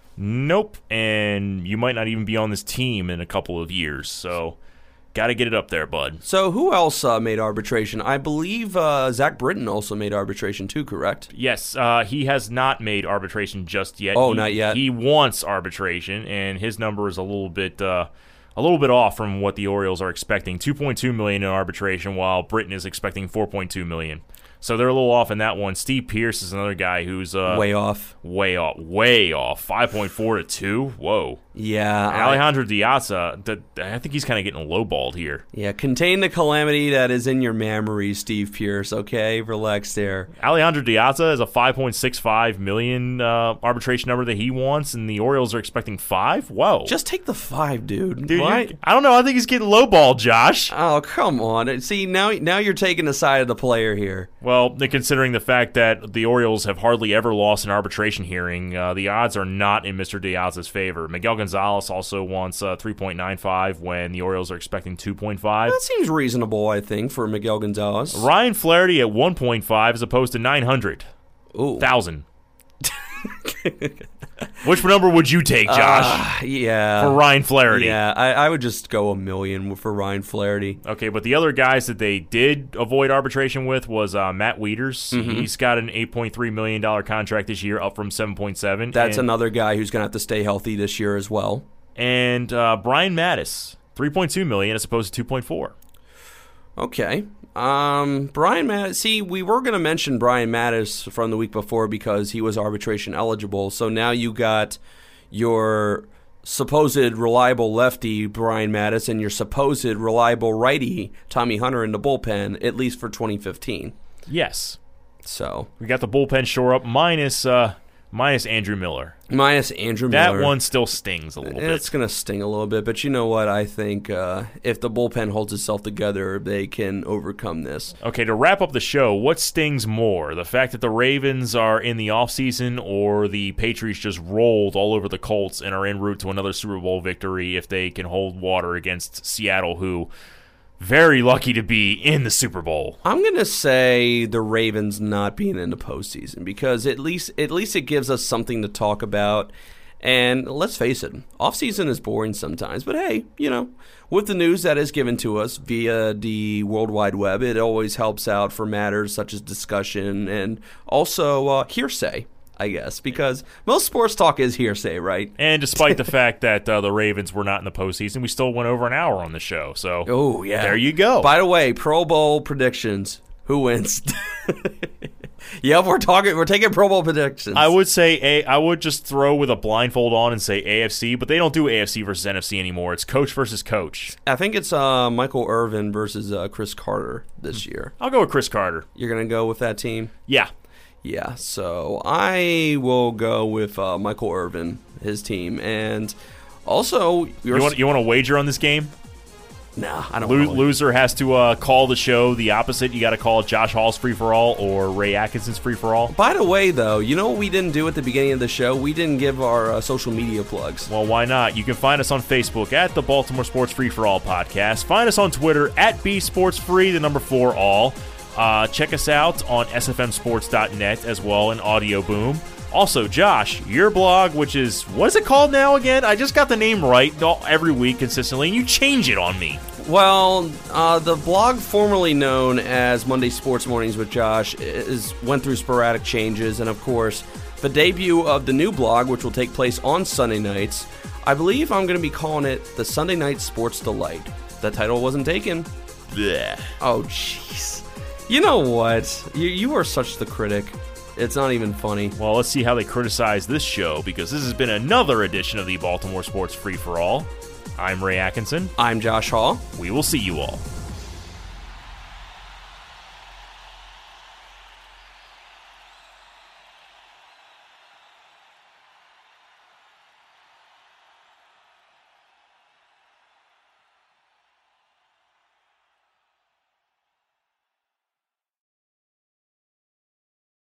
Nope, and you might not even be on this team in a couple of years, so got to get it up there, bud. So who else uh, made arbitration? I believe uh, Zach Britton also made arbitration too, correct? Yes, uh, he has not made arbitration just yet. Oh, he, not yet. He wants arbitration, and his number is a little bit... Uh, A little bit off from what the Orioles are expecting. two point two million dollars in arbitration, while Britton is expecting four point two million dollars. So they're a little off in that one. Steve Pearce is another guy who's uh, way off. Way off. Way off. five point four to two. Whoa. Yeah. And Alejandro Diaza, the, I think he's kind of getting lowballed here. Yeah, contain the calamity that is in your memory, Steve Pearce, okay? Relax there. Alejandro Diaza is a five point six five million dollars uh, arbitration number that he wants, and the Orioles are expecting five? Whoa. Just take the five, dude. Dude, what? You, I don't know. I think he's getting lowballed, Josh. Oh, come on. See, now, now you're taking the side of the player here. Well, considering the fact that the Orioles have hardly ever lost an arbitration hearing, uh, the odds are not in Mister Diaz's favor. Miguel Gonzalez also wants uh, three point nine five when the Orioles are expecting two point five. That seems reasonable, I think, for Miguel Gonzalez. Ryan Flaherty at one point five as opposed to nine hundred thousand. Which number would you take, Josh? Uh, yeah. For Ryan Flaherty. Yeah, I, I would just go a million for Ryan Flaherty. Okay, but the other guys that they did avoid arbitration with was uh, Matt Wieters. Mm-hmm. He's got an eight point three million dollars contract this year, up from seven point seven. That's and, another guy who's going to have to stay healthy this year as well. And uh, Brian Mattis, three point two million dollars as opposed to two point four. Okay. Um, Brian Mattis, see, we were going to mention Brian Mattis from the week before because he was arbitration eligible. So now you got your supposed reliable lefty, Brian Mattis, and your supposed reliable righty, Tommy Hunter, in the bullpen, at least for twenty fifteen. Yes. So we got the bullpen shore up minus uh, minus Andrew Miller. Minus Andrew that Miller. That one still stings a little bit. It's going to sting a little bit, but you know what? I think uh, if the bullpen holds itself together, they can overcome this. Okay, to wrap up the show, what stings more? The fact that the Ravens are in the offseason or the Patriots just rolled all over the Colts and are en route to another Super Bowl victory if they can hold water against Seattle, who... very lucky to be in the Super Bowl. I'm going to say the Ravens not being in the postseason because at least at least it gives us something to talk about. And let's face it, offseason is boring sometimes. But hey, you know, with the news that is given to us via the World Wide Web, it always helps out for matters such as discussion and also uh, hearsay. I guess, because most sports talk is hearsay, right? And despite the fact that uh, the Ravens were not in the postseason, we still went over an hour on the show. So, oh yeah, there you go. By the way, Pro Bowl predictions: who wins? Yep, we're talking. We're taking Pro Bowl predictions. I would say a. I would just throw with a blindfold on and say A F C, but they don't do A F C versus N F C anymore. It's coach versus coach. I think it's uh, Michael Irvin versus uh, Chris Carter this year. I'll go with Chris Carter. You're gonna go with that team? Yeah. Yeah, so I will go with uh, Michael Irvin, his team. And Also, you want you want to wager on this game? Nah, I don't. Lo- really. Loser has to uh, call the show the opposite. You got to call it Josh Hall's free for all or Ray Atkinson's free for all. By the way, though, you know what we didn't do at the beginning of the show? We didn't give our uh, social media plugs. Well, why not? You can find us on Facebook at the Baltimore Sports Free for All podcast. Find us on Twitter at B Sports Free, the number four all. Uh, check us out on S F M sports dot net as well in Audio Boom. Also, Josh, your blog, which is, what is it called now again? I just got the name right every week consistently, and you change it on me. Well, uh, the blog formerly known as Monday Sports Mornings with Josh is went through sporadic changes, and of course, the debut of the new blog, which will take place on Sunday nights, I believe I'm going to be calling it the Sunday Night Sports Delight. That title wasn't taken. Blech. Oh, jeez. You know what? You, you are such the critic. It's not even funny. Well, let's see how they criticize this show, because this has been another edition of the Baltimore Sports Free for All. I'm Ray Atkinson. I'm Josh Hall. We will see you all.